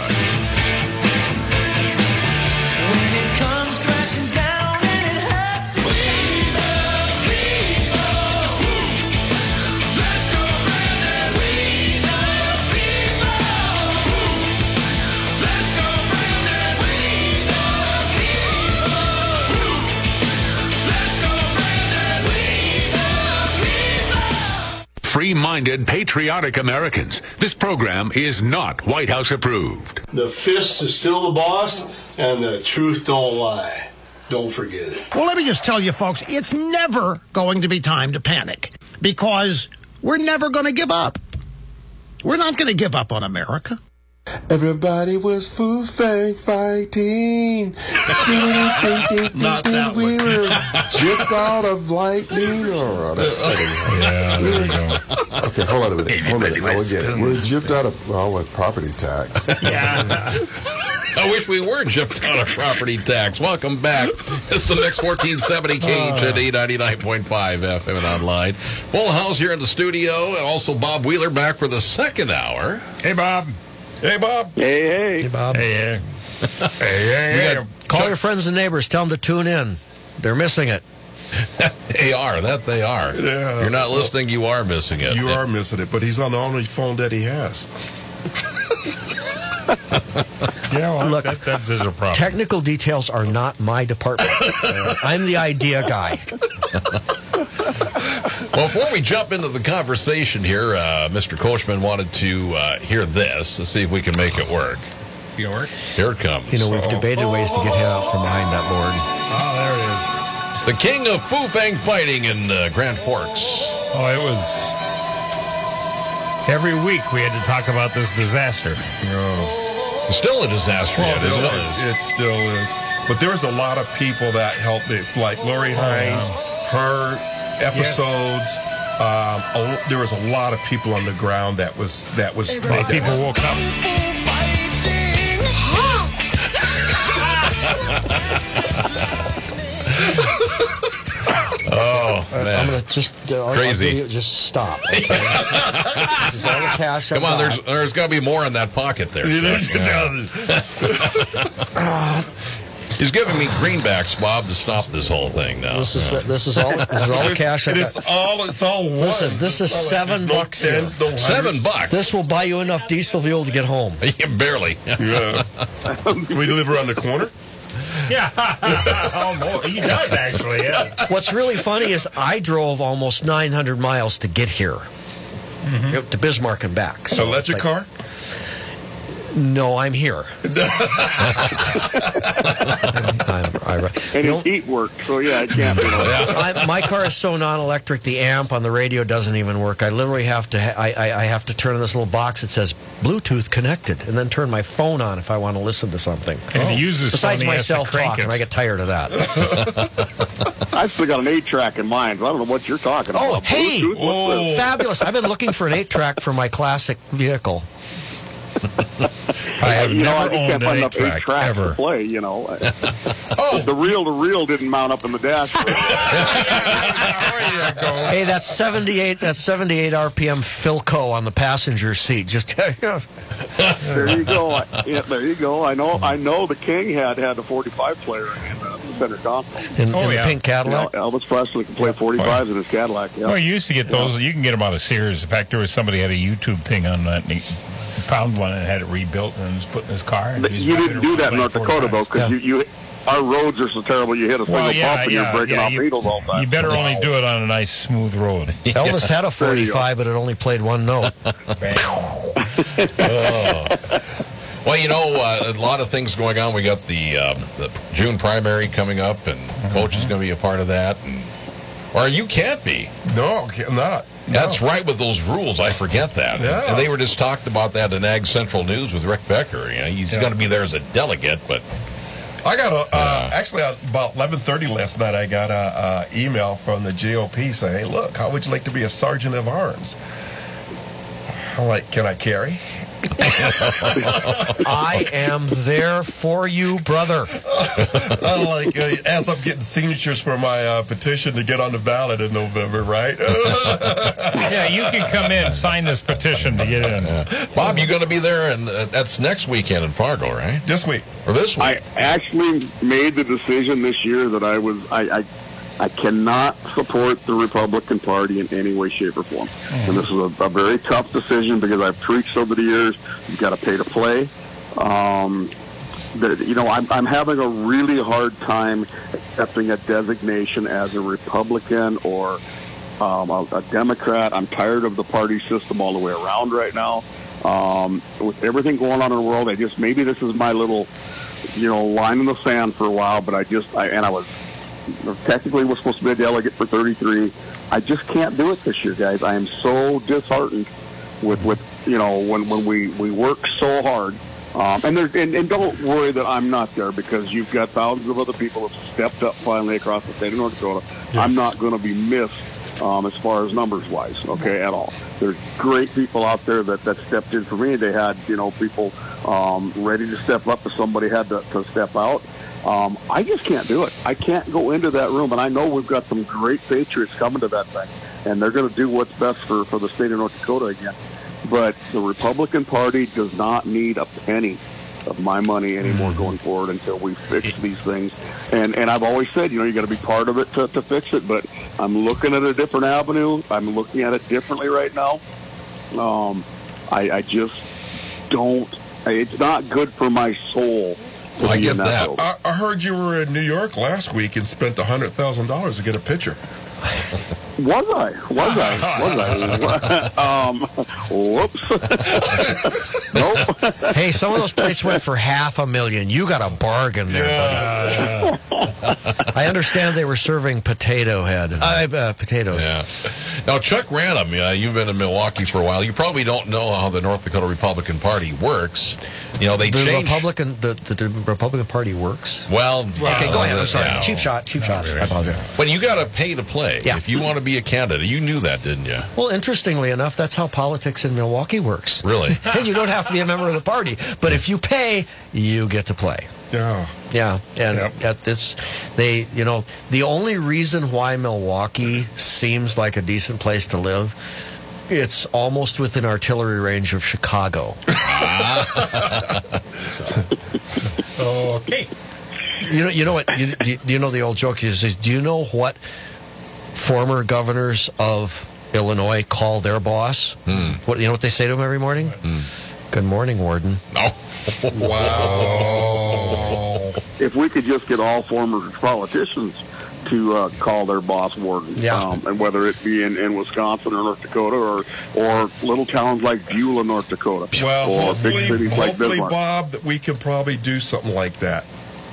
When it comes crashing down and it hurts. We the people. Let's go, Brandon. We the people. Let's go, Brandon. We the people. Let's go, Brandon. We the people. Free-minded, patriotic Americans. This program is not White House approved. The fist is still the boss, and the truth don't lie. Don't forget it. Well, let me just tell you, folks, it's never going to be time to panic because we're never going to give up. We're not going to give up on America. Everybody was Fu Fang fighting. Not that we were chipped out of lightning. Oh, that's funny. Yeah, there we go. Okay, hold on a minute. Hold on a minute. I'll get it. We're chipped out of, well, with property tax. Yeah. I wish we were jumped out of property tax. Welcome back. It's the Mix fourteen seventy K H N D ninety-nine point five F M and online. Full house here in the studio. Also, Bob Wheeler back for the second hour. Hey, Bob. Hey, Bob. Hey, hey. Hey, Bob. Hey, hey. hey, hey, hey. Call your friends and neighbors. Tell them to tune in. They're missing it. They are. That they are. Yeah. You're not listening. You are missing it. You are missing it, but he's on the only phone that he has. Yeah, well, Look, that, that's a problem. Technical details are not my department. Uh, I'm the idea guy. Well, before we jump into the conversation here, uh, Mister Coachman wanted to uh, hear this and see if we can make it work. You work? Here it comes. You know, we've debated ways to get him out from behind that board. Oh, there it is. The king of Fu Fang fighting in uh, Grand Forks. Oh, it was... Every week we had to talk about this disaster. Oh. It's still a disaster, It yet, still isn't is. it? It still is. But there's a lot of people that helped it, like Lori Hines, her episodes. Um, a, there was a lot of people on the ground that was that was. Many people woke up. Oh, man. I'm going to just... Uh, Crazy. I'll give you- just stop. Okay? This is all the cash I've Come on, got. there's there's got to be more in that pocket there. He's giving me greenbacks, Bob, to stop this whole thing now. This is the, this is all this is all the cash I It is got. all. It's all one. Listen, this is It's not like seven there's no bucks here. tens, no hundreds. Seven bucks. This will buy you enough diesel fuel to get home. Barely. Yeah. We live around the corner. Yeah. Oh, more. He does, actually, yes. What's really funny is I drove almost nine hundred miles to get here, mm-hmm. to Bismarck and back. So electric like, car? No, I'm here. I'm, I, And you his heat worked, so yeah, it can't be. I, my car is so non-electric, the amp on the radio doesn't even work. I literally have to. Ha- I, I, I have to turn on this little box that says Bluetooth connected, and then turn my phone on if I want to listen to something. And if he uses Besides phone, he my has to crank self-talk, it. and I get tired of that. I've still got an eight track in mine, so I don't know what you're talking Oh, about. hey, Bluetooth? What's this? fabulous! I've been looking for an eight-track for my classic vehicle. I have you know, I never just owned can't an find enough eight eight-track, tracks ever. to play, you know. Oh, the reel-to-reel didn't mount up in the dashboard. Hey, that's seventy-eight. That's seventy-eight R P M Philco on the passenger seat. Just There you go. Yeah, there you go. I know. I know. The King had had a forty-five player in the center console. in, Oh, in yeah. the pink Cadillac. You know, Elvis Presley could play forty-fives in his Cadillac. Yeah. Well, you used to get those. You can get them out of Sears. In fact, there was somebody had a YouTube thing on that. And he found one and had it rebuilt and was put in his car. And But he was you driving didn't do around that in playing North Dakota, though, forty-fives. because Yeah. you, you our roads are so terrible. You hit a single Well, yeah, bump and yeah, you're breaking yeah, off you- needles all the time. You better only do it on a nice, smooth road. Elvis had a forty-five, but it only played one note. Oh. Well, you know, uh, a lot of things going on. We got the, um, the June primary coming up, and Coach is going to be a part of that. And, or you can't be. No, I'm not. That's No. right with those rules. I forget that. Yeah. And they were just talking about that in Ag Central News with Rick Becker. You know, he's Yeah. going to be there as a delegate, but I got a uh, actually uh, about eleven thirty last night. I got a, a email from the G O P saying, "Hey, look, how would you like to be a sergeant of arms?" I'm like, "Can I carry?" I am there for you, brother. I'm like, uh, as I'm getting signatures for my uh, petition to get on the ballot in November, right? Yeah, you can come in, sign this petition to get in. Bob, you're going to be there, and uh, that's next weekend in Fargo, right? This week. Or this week? I actually made the decision this year that I was I, I I cannot support the Republican Party in any way, shape, or form. Mm. And this is a, a very tough decision because I've preached over the years. You've got to pay to play. Um, the, you know, I'm, I'm having a really hard time accepting a designation as a Republican or um, a, a Democrat. I'm tired of the party system all the way around right now. Um, with everything going on in the world, I just maybe this is my little, you know, line in the sand for a while. But I just, I, and I was. Technically, we're supposed to be a delegate for thirty-three. I just can't do it this year, guys. I am so disheartened with, with you know, when, when we, we work so hard. Um, and, there, and and don't worry that I'm not there because you've got thousands of other people that have stepped up finally across the state of North Dakota. Yes. I'm not going to be missed um, as far as numbers-wise, okay, at all. There's great people out there that, that stepped in for me. They had, you know, people um, ready to step up if somebody had to, to step out. Um, I just can't do it. I can't go into that room, and I know we've got some great patriots coming to that thing, and they're going to do what's best for, for the state of North Dakota again. But the Republican Party does not need a penny of my money anymore going forward until we fix these things. And and I've always said, you know, you got to be part of it to, to fix it, but I'm looking at a different avenue. I'm looking at it differently right now. Um, I, I just don't, it's not good for my soul. I get that. I, I heard you were in New York last week and spent one hundred thousand dollars to get a picture. Was I? Was I? Was I? um, whoops. Nope. Hey, some of those plates went for half a million. You got a bargain there, Yeah. buddy. I understand they were serving potato head. Uh, uh, potatoes. Yeah. Now, Chuck Random, uh, you've been in Milwaukee for a while. You probably don't know how the North Dakota Republican Party works. You know, they the changed... Republican, the, the, the Republican Party works? Well... Okay, go ahead. I'm sorry. Yeah. Cheap shot. Cheap shot. Really. I apologize. But you got to pay to play Yeah. if you want to be a candidate. You knew that, didn't you? Well, interestingly enough, that's how politics in Milwaukee works. Really? You don't have to be a member of the party, but if you pay, you get to play. Yeah. Yeah, and Yep. at this, they, you know, the only reason why Milwaukee seems like a decent place to live, it's almost within artillery range of Chicago. Okay. You know, you know what? You, do, do you know the old joke is, is? Do you know what former governors of Illinois call their boss? Hmm. What you know what they say to him every morning? Hmm. Good morning, Warden. Oh. Wow. If we could just get all former politicians to uh, call their boss Warden, Yeah. um, and whether it be in, in Wisconsin or North Dakota or or little towns like Beulah, North Dakota, Well, or hopefully, big cities like hopefully Bismarck. Bob, that we could probably do something like that.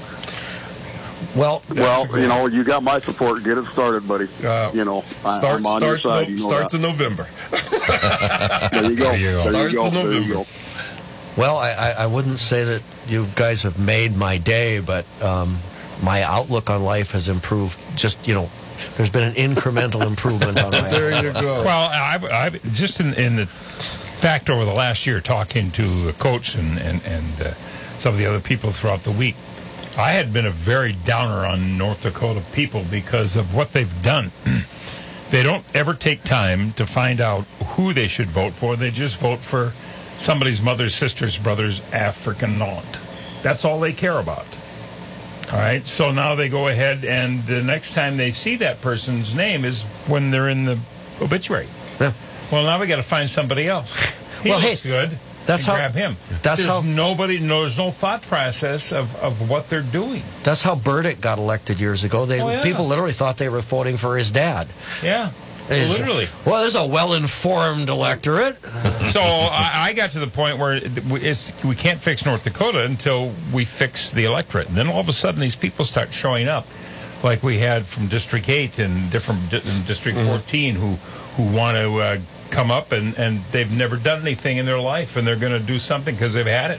Well, Well, you know, you got my support. Get it started, buddy. Uh, you know, I, Start, I'm on your starts side. no, you know starts that. in November. There you go. There you go. There Starts you go. in There you November. go. Well, I, I, I wouldn't say that you guys have made my day, but um, my outlook on life has improved. Just, you know, there's been an incremental improvement on my There you go. Well, I, I just in, in the fact over the last year, talking to a coach and and and uh, some of the other people throughout the week, I had been a very downer on North Dakota people because of what they've done. They don't ever take time to find out who they should vote for. They just vote for somebody's mother's sister's brother's African aunt. That's all they care about. All right, so now they go ahead, and the next time they see that person's name is when they're in the obituary. Yeah. Well, now we got to find somebody else. He Well, looks hey, good. That's and how- grab him. that's there's how- nobody. No, there's no thought process of, of what they're doing. That's how Burdick got elected years ago. They Oh, yeah. people literally thought they were voting for his dad. Yeah, It's- literally. Well, there's a well-informed electorate. So I, I got to the point where it's, we can't fix North Dakota until we fix the electorate. And then all of a sudden, these people start showing up, like we had from District eight and different di- in District fourteen, who who want to uh, come up and, and they've never done anything in their life, and they're going to do something because they've had it.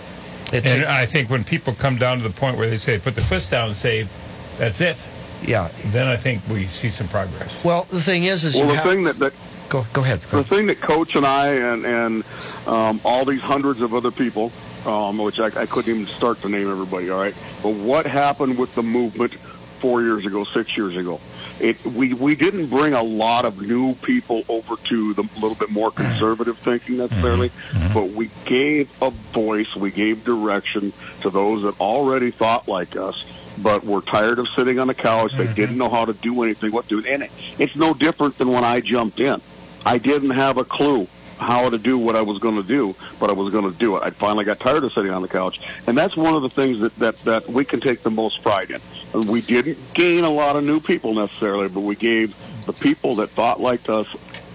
It and ta- I think when people come down to the point where they say, put the foot down and say, that's it. Yeah. Then I think we see some progress. Well, the thing is, is Well, you the have, thing that, that go go ahead. Go the thing that Coach and I and and um, all these hundreds of other people, um, which I, I couldn't even start to name everybody. All right, but what happened with the movement four years ago, six years ago? It we we didn't bring a lot of new people over to the little bit more conservative thinking necessarily, but we gave a voice, we gave direction to those that already thought like us, but were tired of sitting on the couch. They didn't know how to do anything, what to do. And it, it's no different than when I jumped in. I didn't have a clue how to do what I was going to do, but I was going to do it. I finally got tired of sitting on the couch. And that's one of the things that, that, that we can take the most pride in. We didn't gain a lot of new people necessarily, but we gave the people that thought like us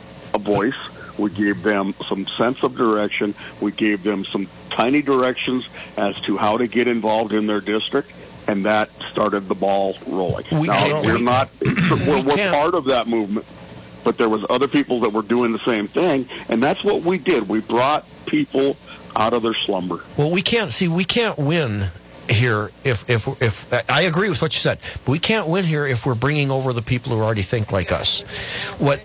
a voice. We gave them some sense of direction. We gave them some tiny directions as to how to get involved in their district. And that started the ball rolling. We now, can't- we're we- not, we're, we're can't- part of that movement, but there was other people that were doing the same thing, and that's what we did. We brought people out of their slumber. Well, we can't see. We can't win here if if if I agree with what you said. But we can't win here if we're bringing over the people who already think like us. What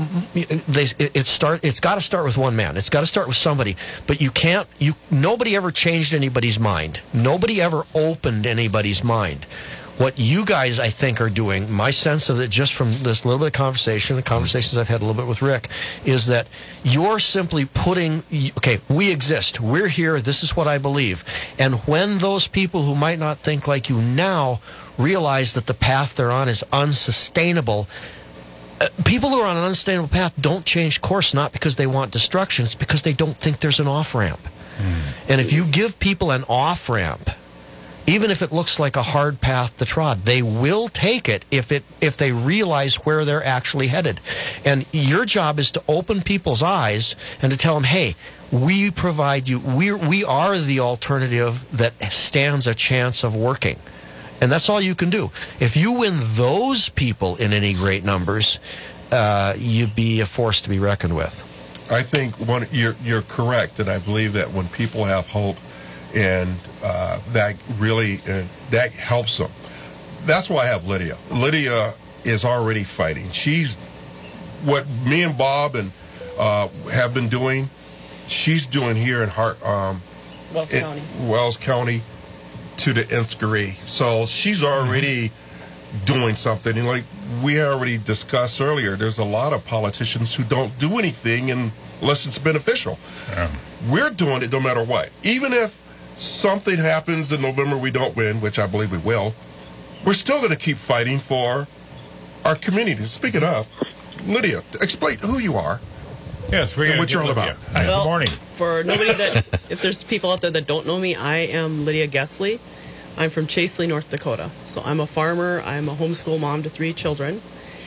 they it start it's got to start with one man. It's got to start with somebody. But you can't. You nobody ever changed anybody's mind. Nobody ever opened anybody's mind. What you guys, I think, are doing, my sense of it just from this little bit of conversation, the conversations I've had a little bit with Rick, is that you're simply putting, okay, we exist. We're here. This is what I believe. And when those people who might not think like you now realize that the path they're on is unsustainable, uh, people who are on an unsustainable path don't change course, not because they want destruction. It's because they don't think there's an off-ramp. Mm. And if you give people an off-ramp, even if it looks like a hard path to trod, they will take it if it if they realize where they're actually headed. And your job is to open people's eyes and to tell them, hey, we provide you, we we are the alternative that stands a chance of working. And that's all you can do. If you win those people in any great numbers, uh, you'd be a force to be reckoned with. I think one you're you're correct, and I believe that when people have hope, and uh, that really uh, that helps them. That's why I have Lydia. Lydia is already fighting. She's what me and Bob and uh, have been doing. She's doing here in Hart, um, Wells in County. Wells County to the nth degree. So she's already doing something. And like we already discussed earlier, there's a lot of politicians who don't do anything unless it's beneficial. Yeah. We're doing it no matter what. Even if something happens in November we don't win, which I believe we will, we're still going to keep fighting for our community. Speaking of, Lydia, explain who you are. Yes, we're and gonna what get you're all Lydia. about. Hi, Well, good morning. For nobody that, if there's people out there that don't know me, I am Lydia Gessley. I'm from Chaseley, North Dakota. So I'm a farmer. I'm a homeschool mom to three children.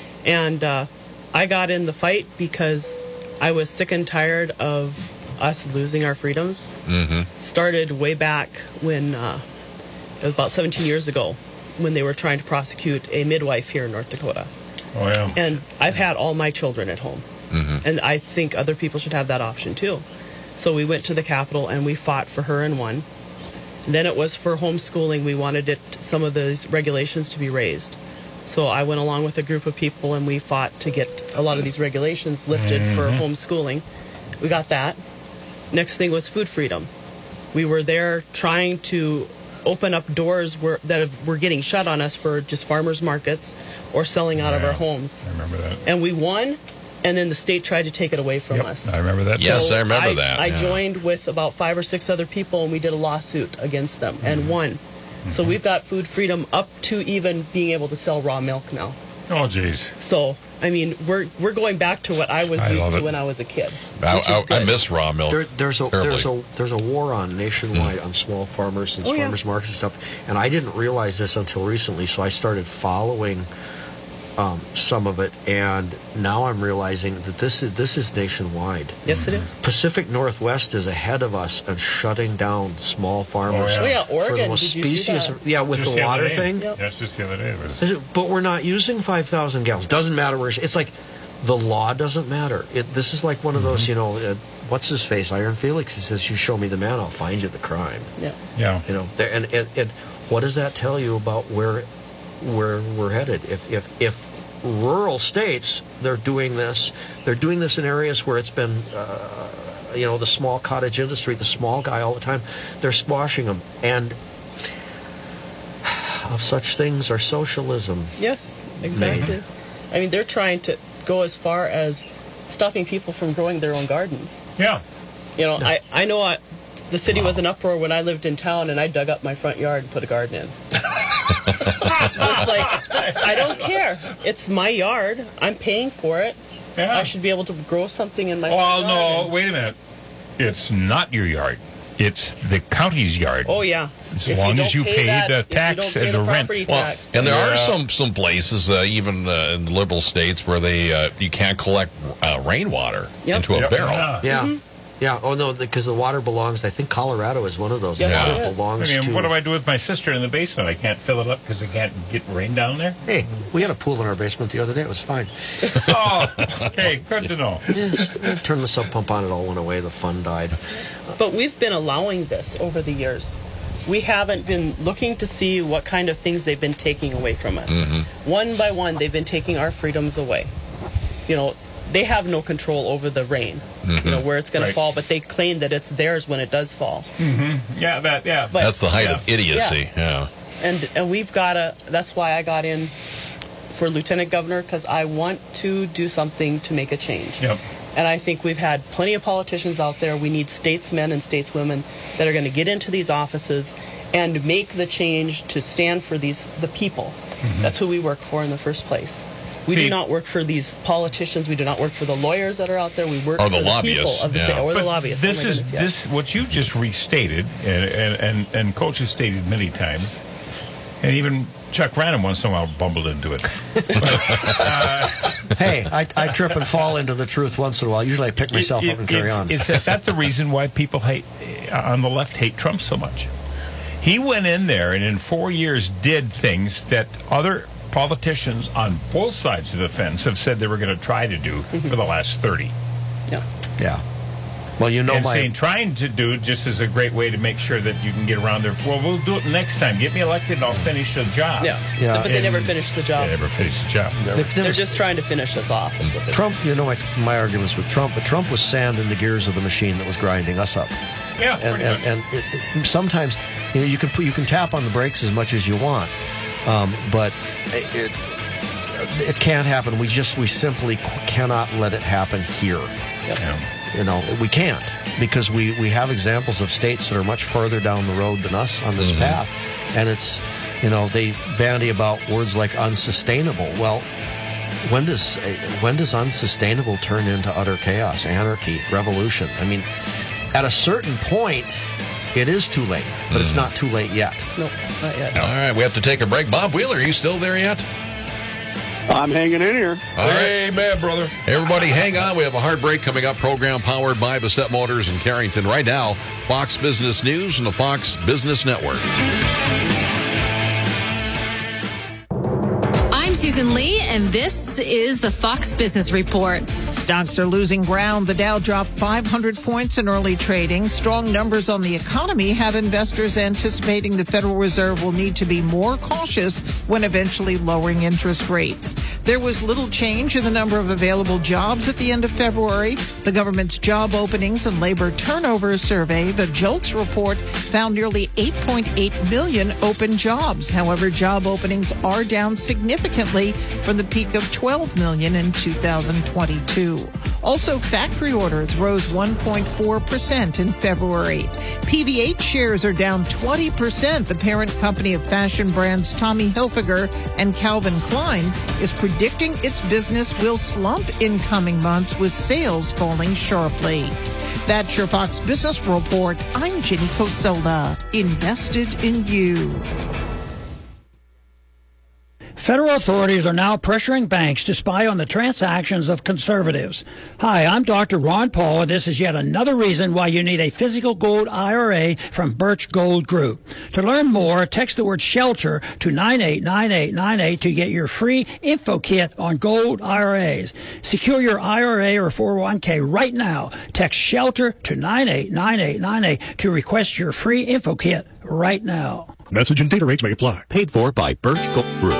And uh, I got in the fight because I was sick and tired of us losing our freedoms. Mm-hmm. Started way back when, uh, it was about seventeen years ago, when they were trying to prosecute a midwife here in North Dakota. Oh, yeah. And I've had all my children at home. Mm-hmm. And I think other people should have that option too. So we went to the Capitol and we fought for her and won. And then it was for homeschooling. We wanted it, some of those regulations to be raised. So I went along with a group of people and we fought to get a lot of these regulations lifted Mm-hmm. for homeschooling. We got that. Next thing was food freedom. We were there trying to open up doors where, that have, were getting shut on us for just farmers markets or selling out of Yeah, our homes. I remember that. And we won, and then the state tried to take it away from Yep, us. I remember that. Yes, So I remember I, that. I yeah. joined with about five or six other people, and we did a lawsuit against them and won. So we've got food freedom up to even being able to sell raw milk now. Oh, jeez. So, I mean, we're we're going back to what I was I used love to it. when I was a kid. I, which is I, I good. miss raw milk. There, there's a terribly. there's a there's a war on nationwide on small farmers and Oh, yeah. farmers markets and stuff, and I didn't realize this until recently. So I started following um, some of it, and now I'm realizing that this is this is nationwide. Yes, it is. Pacific Northwest is ahead of us in shutting down small farmers. Oh, yeah. For Oregon, the most did you see species, that? yeah, with Just the other water day. thing. Yep. That's just the other day. It was- Is it- But we're not using five thousand gallons. Doesn't matter where it's, it's like the law doesn't matter. It, this is like one of those, you know, uh, what's his face, Iron Felix. He says, "You show me the man, I'll find you the crime." Yeah. Yeah. You know, there, and, and, and what does that tell you about where where we're headed? If if if rural states they're doing this, they're doing this in areas where it's been, uh, you know, the small cottage industry, the small guy all the time. They're squashing them, and of such things are socialism. Yes, exactly. I mean, they're trying to go as far as stopping people from growing their own gardens. Yeah. You know, I, I know I, the city was in uproar when I lived in town, and I dug up my front yard and put a garden in. It's like, I don't care. It's my yard. I'm paying for it. Yeah. I should be able to grow something in my Well, front no, garden. wait a minute. It's not your yard. It's the county's yard. Oh, yeah. As If long you as you don't pay that- the if you tax don't pay and the rent. property Well, tax, and there are Yeah. some some places, uh, even uh, in the liberal states, where they uh, you can't collect uh, rainwater Yep. into a Yep. barrel. Yeah. Yeah. Mm-hmm. Yeah. Oh no, because the water belongs. I think Colorado is one of those. Yes, The it water is. belongs I mean, to. what do I do with my sister in the basement? I can't fill it up because I can't get rain down there? Hey, we had a pool in our basement the other day. It was fine. Oh, okay, good to know. Yes, we turned the sub pump on. It all went away. The fun died. But we've been allowing this over the years. We haven't been looking to see what kind of things they've been taking away from us. Mm-hmm. One by one, they've been taking our freedoms away. You know, they have no control over the rain, Mm-hmm. you know, where it's going Right. to fall, but they claim that it's theirs when it does fall. Mm-hmm. Yeah, that, yeah. But, That's the height Yeah. of idiocy. Yeah. And, and we've got to, that's why I got in for lieutenant governor, because I want to do something to make a change. Yep. And I think we've had plenty of politicians out there. We need statesmen and stateswomen that are going to get into these offices and make the change to stand for these the people. Mm-hmm. That's who we work for in the first place. We See- do not work for these politicians. We do not work for the lawyers that are out there. We work Or for the the lobbyists, people of the yeah. state, or the But lobbyists. This Oh my is goodness, yes. this what you just restated, and, and, and, and Coach has stated many times, and even Chuck Random once in a while bumbled into it. Hey, I, I trip and fall into the truth once in a while. Usually I pick myself up and carry it's, on. Is that, that the reason why people hate uh, on the left hate Trump so much? He went in there and in four years did things that other politicians on both sides of the fence have said they were going to try to do for the last thirty. Yeah. Yeah. Well, you know and my. saying trying to do just is a great way to make sure that you can get around there. Well, we'll do it next time. Get me elected and I'll finish the job. Yeah. Yeah. But they And never finish the job. They never finish the job. If They're there's- just trying to finish us off. Is what they're Trump, you know my, my arguments with Trump, but Trump was sand in the gears of the machine that was grinding us up. Yeah, and pretty and, much. and it, it, sometimes you know you can put, you can tap on the brakes as much as you want, um, but it, it it can't happen. We just we simply cannot let it happen here. Yeah. You know, we can't because we, we have examples of states that are much further down the road than us on this Mhm. path, and it's you know they bandy about words like unsustainable. Well, when does when does unsustainable turn into utter chaos, anarchy, revolution? I mean, at a certain point, it is too late, but it's not too late yet. Nope, not yet. All right, we have to take a break. Bob Wheeler, are you still there yet? I'm hanging in here. All right. Amen, brother. Everybody hang on. We have a hard break coming up. Program powered by Bassett Motors in Carrington. Right now, Fox Business News and the Fox Business Network. I'm Susan Lee, and this is the Fox Business Report. Stocks are losing ground. The Dow dropped five hundred points in early trading. Strong numbers on the economy have investors anticipating the Federal Reserve will need to be more cautious when eventually lowering interest rates. There was little change in the number of available jobs at the end of February. The government's job openings and labor turnover survey, the JOLTS report, found nearly eight point eight million open jobs. However, job openings are down significantly significantly from the peak of twelve million in two thousand twenty-two. Also, factory orders rose one point four percent in February. P V H shares are down twenty percent. The parent company of fashion brands Tommy Hilfiger and Calvin Klein is predicting its business will slump in coming months with sales falling sharply. That's your Fox Business Report. I'm Jenny Coselda. Invested in you. Federal authorities are now pressuring banks to spy on the transactions of conservatives. Hi, I'm Doctor Ron Paul, and this is yet another reason why you need a physical gold I R A from Birch Gold Group. To learn more, text the word SHELTER to nine eight nine eight nine eight to get your free info kit on gold I R As. Secure your I R A or four oh one k right now. Text SHELTER to nine eight nine eight nine eight to request your free info kit right now. Message and data rates may apply. Paid for by Birch Gold Group.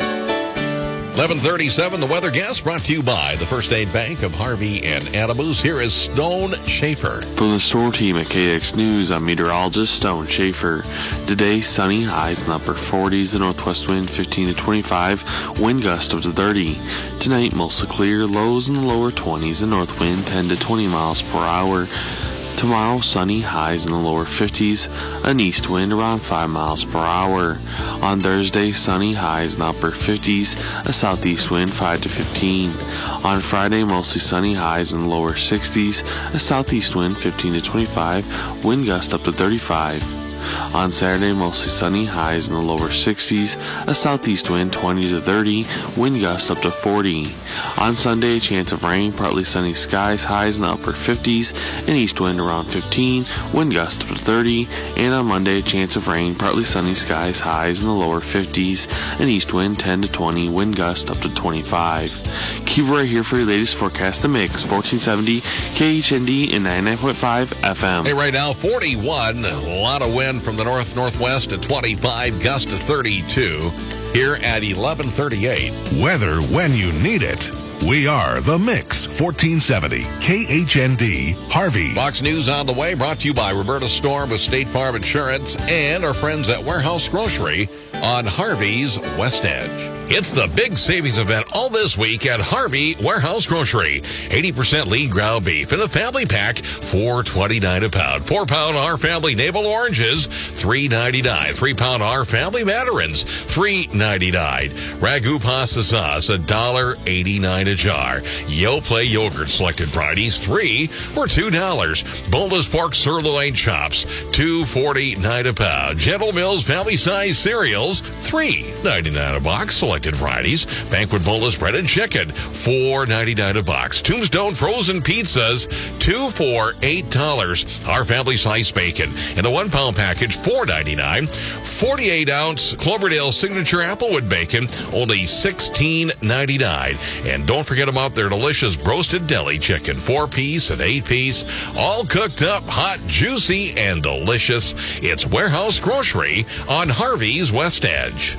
eleven thirty-seven, the weather guest brought to you by the First Aid Bank of Harvey and Adamus. Here is Stone Schaefer. For the store team at K X News, I'm meteorologist Stone Schaefer. Today, sunny, highs in the upper forties, the northwest wind fifteen to twenty-five, wind gust up to thirty. Tonight, mostly clear, lows in the lower twenties, the north wind ten to twenty miles per hour. Tomorrow, sunny, highs in the lower fifties, an east wind around five miles per hour. On Thursday, sunny, highs in the upper fifties, a southeast wind five to fifteen. On Friday, mostly sunny, highs in the lower sixties, a southeast wind fifteen to twenty-five, wind gust up to thirty-five. On Saturday, mostly sunny, highs in the lower sixties, a southeast wind twenty to thirty, wind gust up to forty. On Sunday, a chance of rain, partly sunny skies, highs in the upper fifties, an east wind around fifteen, wind gust up to thirty. And on Monday, a chance of rain, partly sunny skies, highs in the lower fifties, an east wind ten to twenty, wind gust up to twenty-five. Keep it right here for your latest forecast to mix, fourteen seventy K H N D and ninety-nine point five F M. Hey, right now, forty-one, a lot of wind from the north-northwest at twenty-five, gust to thirty-two. Here at eleven thirty-eight. Weather when you need it. We are The Mix, fourteen seventy K H N D, Harvey. Fox News on the way, brought to you by Roberta Storm with State Farm Insurance and our friends at Warehouse Grocery on Harvey's West Edge. It's the big savings event all this week at Harvey Warehouse Grocery. eighty percent lean ground beef in a family pack, four twenty-nine a pound. four pound Our Family Navel Oranges, three ninety-nine. three pound Our Family Mandarins, three ninety-nine. Ragu pasta sauce, one eighty-nine a jar. Yoplait yogurt selected varieties, three for two dollars. Boneless pork sirloin chops, two forty-nine a pound. Gentle Mills family size cereals, three ninety-nine a box. Selected varieties. Banquet boneless bread and chicken, four ninety-nine a box. Tombstone frozen pizzas, two for eight dollars. Our family size bacon in a one pound package, four ninety-nine. forty-eight ounce Cloverdale signature Applewood bacon, only sixteen ninety-nine. And don't forget about their delicious roasted deli chicken, four piece and eight piece, all cooked up, hot, juicy, and delicious. It's Warehouse Grocery on Harvey's West Edge.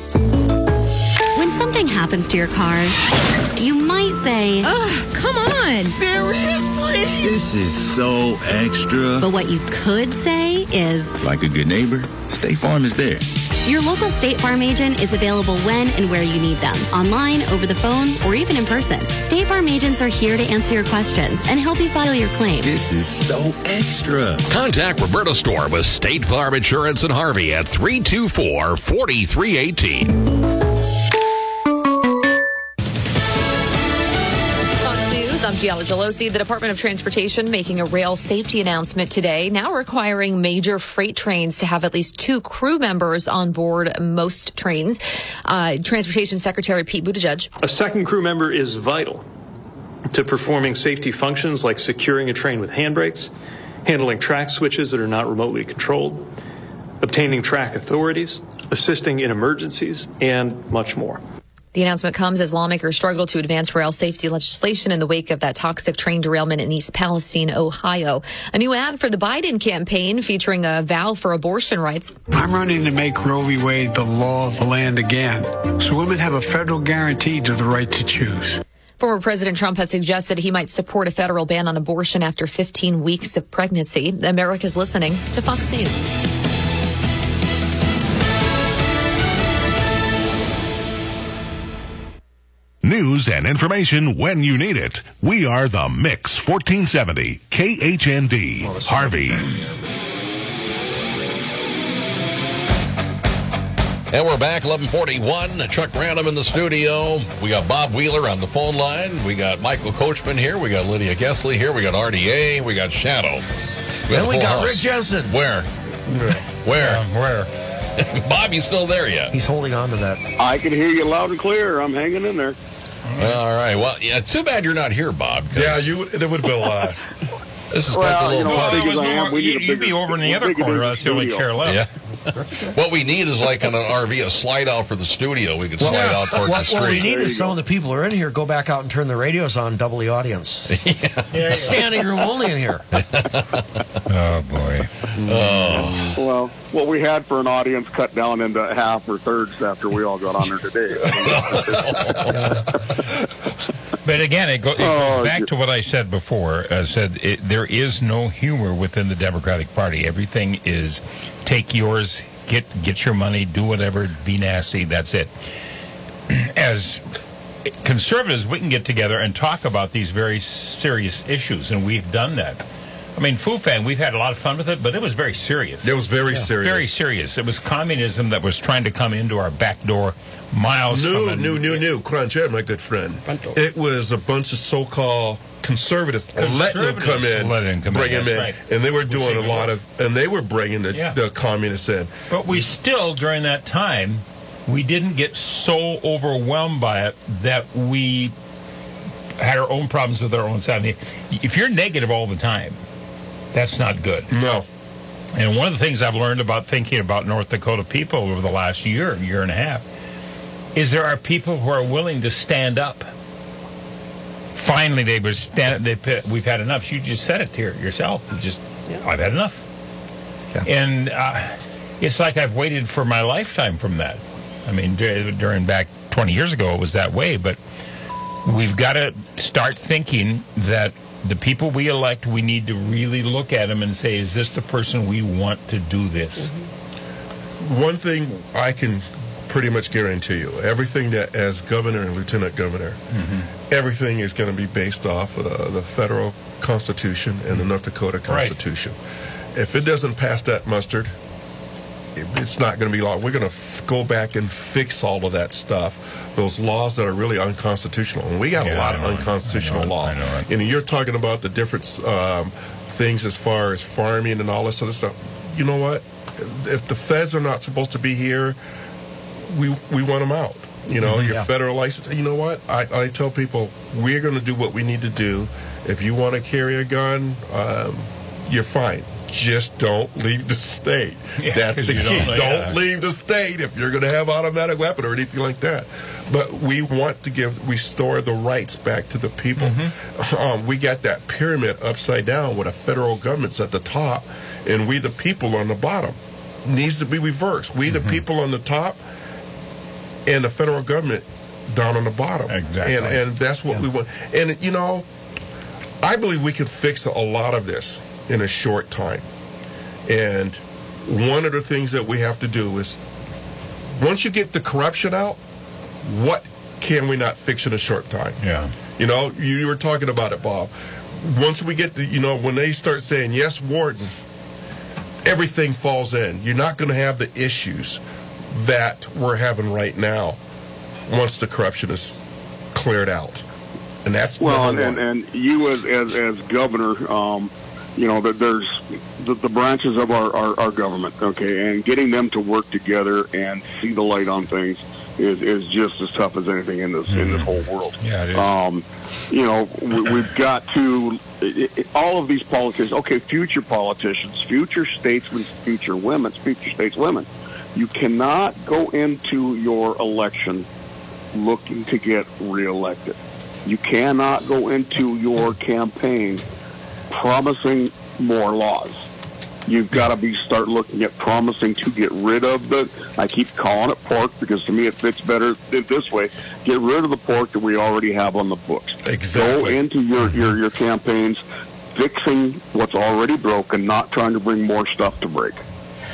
When something happens to your car, you might say, "Ugh, come on, seriously? This is so extra." But what you could say is, like a good neighbor, State Farm is there. Your local State Farm agent is available when and where you need them, online, over the phone, or even in person. State Farm agents are here to answer your questions and help you file your claim. This is so extra. Contact Roberta Storm with State Farm Insurance in Harvey at three two four, four three one eight. I'm Gianna Gelosi. The Department of Transportation making a rail safety announcement today, now requiring major freight trains to have at least two crew members on board most trains. Uh, Transportation Secretary Pete Buttigieg. A second crew member is vital to performing safety functions like securing a train with handbrakes, handling track switches that are not remotely controlled, obtaining track authorities, assisting in emergencies, and much more. The announcement comes as lawmakers struggle to advance rail safety legislation in the wake of that toxic train derailment in East Palestine, Ohio. A new ad for the Biden campaign featuring a vow for abortion rights. I'm running to make Roe v. Wade the law of the land again, so women have a federal guarantee to the right to choose. Former President Trump has suggested he might support a federal ban on abortion after fifteen weeks of pregnancy. America's listening to Fox News. news and information when you need it. We are the Mix fourteen seventy K H N D, Harvey. And we're back, eleven forty-one. Chuck Random in the studio. We got Bob Wheeler on the phone line. We got Michael Coachman here. We got Lydia Gessley here. We got R D A. We got Shadow. We and we got house. Rick Jensen. Where? Where? Um, where? Bob, you still there yet? He's holding on to that. I can hear you loud and clear. I'm hanging in there. All right. Well, yeah, it's too bad you're not here, Bob. Yeah, you. There would have been a lot. This is well, quite a little. You know, Well, big as I am, we you, need a you'd be bigger- over in the a other bigger corner. That's the only studio. chair left. Yeah. What we need is like on an R V, a slide out for the studio. We could slide out towards what, the street. what we need There is you some go. of the people who are in here go back out and turn the radios on, double the audience. Yeah, Standing room only in here. Oh, boy. Oh. Well, what we had for an audience cut down into half or thirds after we all got on there today. But again, it, go, it goes Oh, back you- to what I said before. I said it, there is no humor within the Democratic Party. Everything is take yours, get get your money, do whatever, be nasty. That's it. As conservatives, we can get together and talk about these very serious issues, and we've done that. I mean, Foo Fan, we've had a lot of fun with it, but it was very serious. It was very Yeah. serious. Very serious. It was communism that was trying to come into our back door miles New, from... new, new, new. Cruncher, my good friend. It was a bunch of so-called conservatives, letting them come in, Letting them come in, bring them that's in, right. and they were doing a figured lot out. of, and they were bringing the, Yeah. the communists in. But we still, during that time, we didn't get so overwhelmed by it that we had our own problems with our own side. I mean, if you're negative all the time, that's not good. No. And one of the things I've learned about thinking about North Dakota people over the last year, year and a half, is there are people who are willing to stand up. Finally, they were stand. They we've had enough. You just said it here yourself. You just, I've had enough. Yeah. And uh, it's like I've waited for my lifetime from that. I mean, dur- during back twenty years ago, it was that way. But we've got to start thinking that the people we elect, we need to really look at them and say, is this the person we want to do this? One thing I can pretty much guarantee you, everything that as governor and lieutenant governor, Mm-hmm. everything is going to be based off uh, the federal constitution and the North Dakota constitution. If it doesn't pass that mustard, it, it's not going to be long. We're going to f- go back and fix all of that stuff, those laws that are really unconstitutional. And we got Yeah, a lot I of know it. unconstitutional I know it. law. I know it. And you're talking about the different um, things as far as farming and all this other stuff. You know what? If the feds are not supposed to be here, we we want them out. You know, Mhm, your yeah. federal license. You know what? I, I tell people, we're going to do what we need to do. If you want to carry a gun, um, you're fine. Just don't leave the state. Yeah, That's 'cause the you key. don't Don't, know, yeah. leave the state if you're going to have automatic weapon or anything like that. But we want to give, restore the rights back to the people. Mm-hmm. Um, we got that pyramid upside down with a federal government's at the top, and we the people on the bottom. Needs to be reversed. We the Mm-hmm. people on the top, and the federal government down on the bottom. Exactly. And and that's what we want. And you know, I believe we can fix a lot of this in a short time. And one of the things that we have to do is, once you get the corruption out, what can we not fix in a short time? Yeah. You know, you, you were talking about it, Bob. Once we get the, you know, when they start saying, yes, Warden, everything falls in. You're not going to have the issues that we're having right now once the corruption is cleared out. And that's Well, number and, one. and you as as, as governor, um, you know that there's the, the branches of our, our, our government, okay, and getting them to work together and see the light on things is, is just as tough as anything in this mm-hmm. in this whole world. Yeah, it is. Um, you know, we, we've got to it, it, all of these politicians. Okay, future politicians, future statesmen, future women, future stateswomen. You cannot go into your election looking to get reelected. You cannot go into your campaign promising more laws. You've got to be start looking at promising to get rid of the, I keep calling it pork because to me it fits better this way, get rid of the pork that we already have on the books. Exactly. Go into your, your, your campaigns fixing what's already broken, not trying to bring more stuff to break.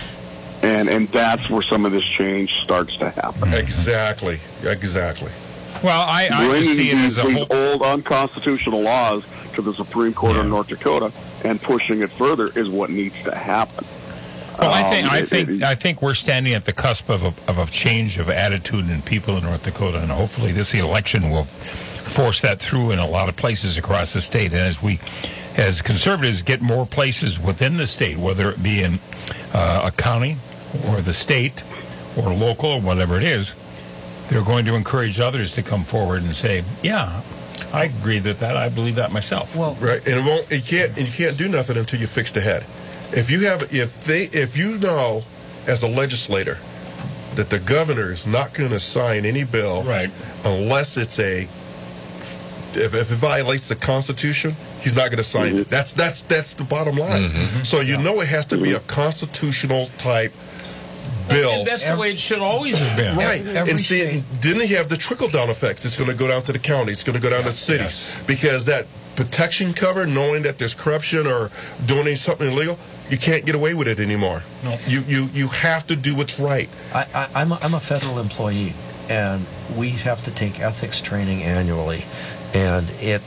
And and that's where some of this change starts to happen. Exactly. Exactly. Well, I, I bringing see it these, as a these whole... old unconstitutional laws to the Supreme Court yeah. of North Dakota and pushing it further is what needs to happen. Well, I think um, I it, think it, I think we're standing at the cusp of a, of a change of attitude in people in North Dakota, and hopefully this election will force that through in a lot of places across the state. And as we, as conservatives, get more places within the state, whether it be in uh, a county or the state or local or whatever it is, they're going to encourage others to come forward and say, "Yeah, I agree with that. I believe that myself." Well, right, and it won't. You can't. And you can't do nothing until you fix the head. If you have, if they, if you know, as a legislator, that the governor is not going to sign any bill, right, unless it's a, if, if it violates the Constitution, he's not going to sign mm-hmm. it. That's that's that's the bottom line. Mm-hmm. So you know it has to be a constitutional type bill. And that's the way it should always have been. Right. Every, every and see, didn't he have the trickle-down effect? It's going to go down to the county. It's going to go down yes, to cities. Yes. Because that protection cover, knowing that there's corruption or doing something illegal, you can't get away with it anymore. No. You, you, you have to do what's right. I, I, I'm, a, I'm a federal employee, and we have to take ethics training annually. And it...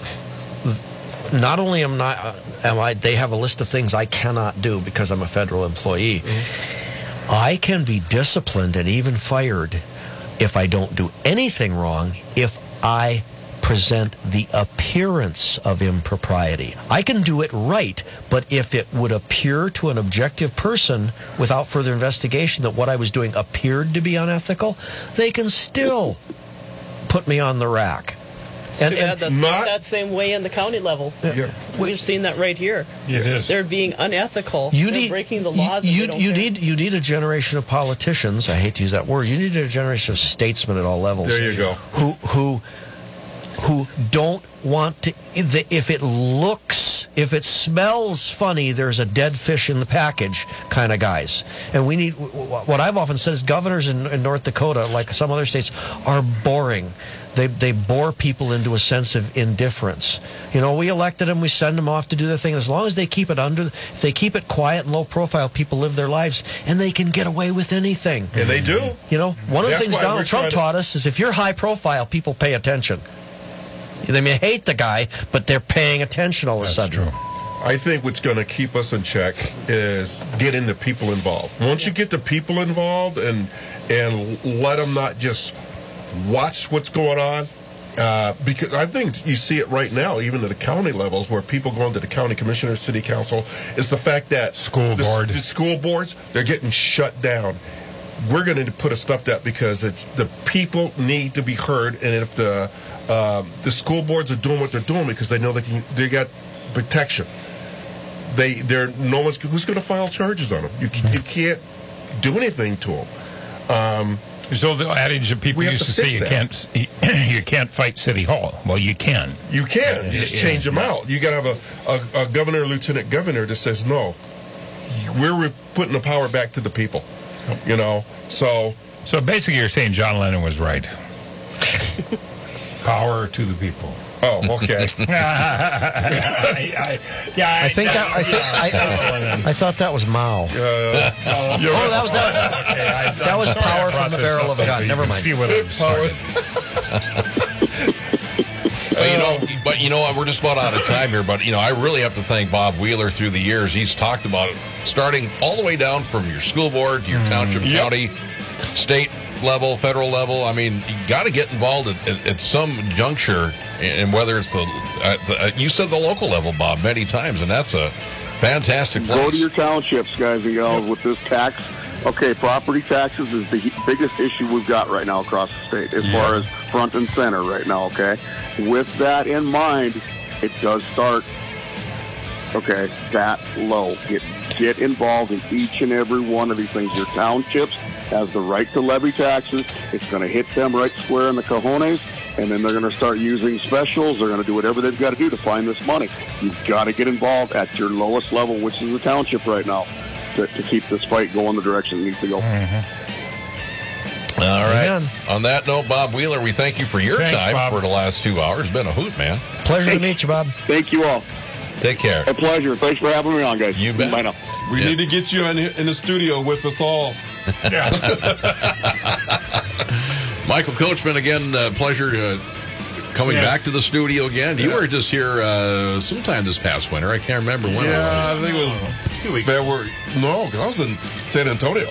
Not only am, not, am I, they have a list of things I cannot do because I'm a federal employee. Mm-hmm. I can be disciplined and even fired if I don't do anything wrong if I present the appearance of impropriety. I can do it right, but if it would appear to an objective person without further investigation that what I was doing appeared to be unethical, they can still put me on the rack. It's and, too bad that's not that same way in the county level. Yeah. We've seen that right here. It is. They're being unethical. You They're need, breaking the laws. You, and you, you need you need a generation of politicians. I hate to use that word. You need a generation of statesmen at all levels. There you go. Who who who don't want to. If it looks, if it smells funny, there's a dead fish in the package kind of guys. And we need. What I've often said is governors in, in North Dakota, like some other states, are boring. They they bore people into a sense of indifference. You know, we elected them, we send them off to do their thing. As long as they keep it under, if they keep it quiet and low profile, people live their lives, and they can get away with anything. And they do. You know, one of That's the things Donald Trump taught to... us is if you're high profile, people pay attention. They may hate the guy, but they're paying attention all of a sudden. That's true. I think what's going to keep us in check is getting the people involved. Once you get the people involved and and let them not just watch what's going on, uh, because I think you see it right now, even at the county levels, where people go into the county commissioner, city council, is the fact that school the, board, the school boards, they're getting shut down. We're going to put a stop to that because it's the people need to be heard, and if the um, the school boards are doing what they're doing because they know they can, they got protection. They they're no one's who's going to file charges on them. You you can't do anything to them. Um, So the adage that people used to, to say you that. can't you can't fight City Hall. Well, you can. You can. You just change them out. You got to have a, a, a governor, lieutenant governor that says no. We're putting the power back to the people. You know. So. So basically, you're saying John Lennon was right. Power to the people. Oh, okay. I, I, yeah, I think that I, think, I, I, I thought that was Mao. Uh, oh, that was that. Was, okay, I, that was power from the barrel of a gun. Never mind. See what I'm power. But you know, but you know what? We're just about out of time here. But you know, I really have to thank Bob Wheeler through the years. He's talked about it, starting all the way down from your school board to your mm. township, yep. county, state level, federal level. I mean, you got to get involved at, at, at some juncture, and whether it's the, uh, the uh, you said the local level, Bob, many times, and that's a fantastic place. Go to your townships, guys and gals, with this tax. Okay, property taxes is the biggest issue we've got right now across the state, as yeah. far as front and center right now, okay? With that in mind, it does start, okay, that low. Get, get involved in each and every one of these things. Your townships has the right to levy taxes. It's going to hit them right square in the cojones, and then they're going to start using specials. They're going to do whatever they've got to do to find this money. You've got to get involved at your lowest level, which is the township right now, to, to keep this fight going the direction it needs to go. Mm-hmm. All right. Amen. On that note, Bob Wheeler, we thank you for your Thanks, time Bob. for the last two hours. It's been a hoot, man. Pleasure Thanks. to meet you, Bob. Thank you all. Take care. A pleasure. Thanks for having me on, guys. You bet. Bye now. We Yeah. need to get you in, in the studio with us all. Yeah. Michael Coachman, again, uh, pleasure uh, coming Yes. back to the studio again. You Yeah. were just here uh, sometime this past winter. I can't remember when. Yeah, it I think it was Two weeks. February. No, because I was in San Antonio.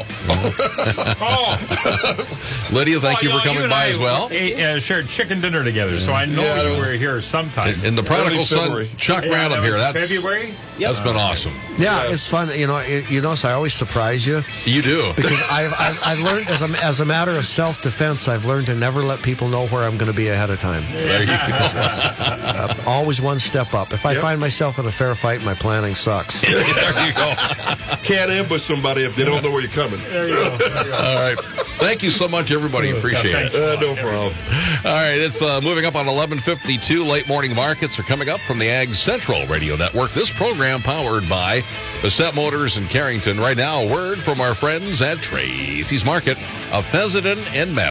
was. Lydia, thank Oh, you know, for coming and by I as well. ate, uh, shared chicken dinner together, so I know Yeah, you it was- were here sometime. And the prodigal Early son, February. Chuck Yeah, Radham that here. was That's February? That's been awesome. Yeah, it's fun. You know, it, you notice I always surprise you. You do. Because I've, I've, I've learned, as a, as a matter of self-defense, I've learned to never let people know where I'm going to be ahead of time. There you go. Uh, always one step up. If I Yep. find myself in a fair fight, my planning sucks. There you go. Can't ambush somebody if they don't know where you're coming. All right. Thank you so much, everybody. Appreciate it. Uh, no problem. All right, it's uh, moving up on eleven fifty-two. Late morning markets are coming up from the Ag Central Radio Network. This program powered by Bassett Motors in Carrington. Right now, a word from our friends at Tracy's Market of Pheasant and Meadow.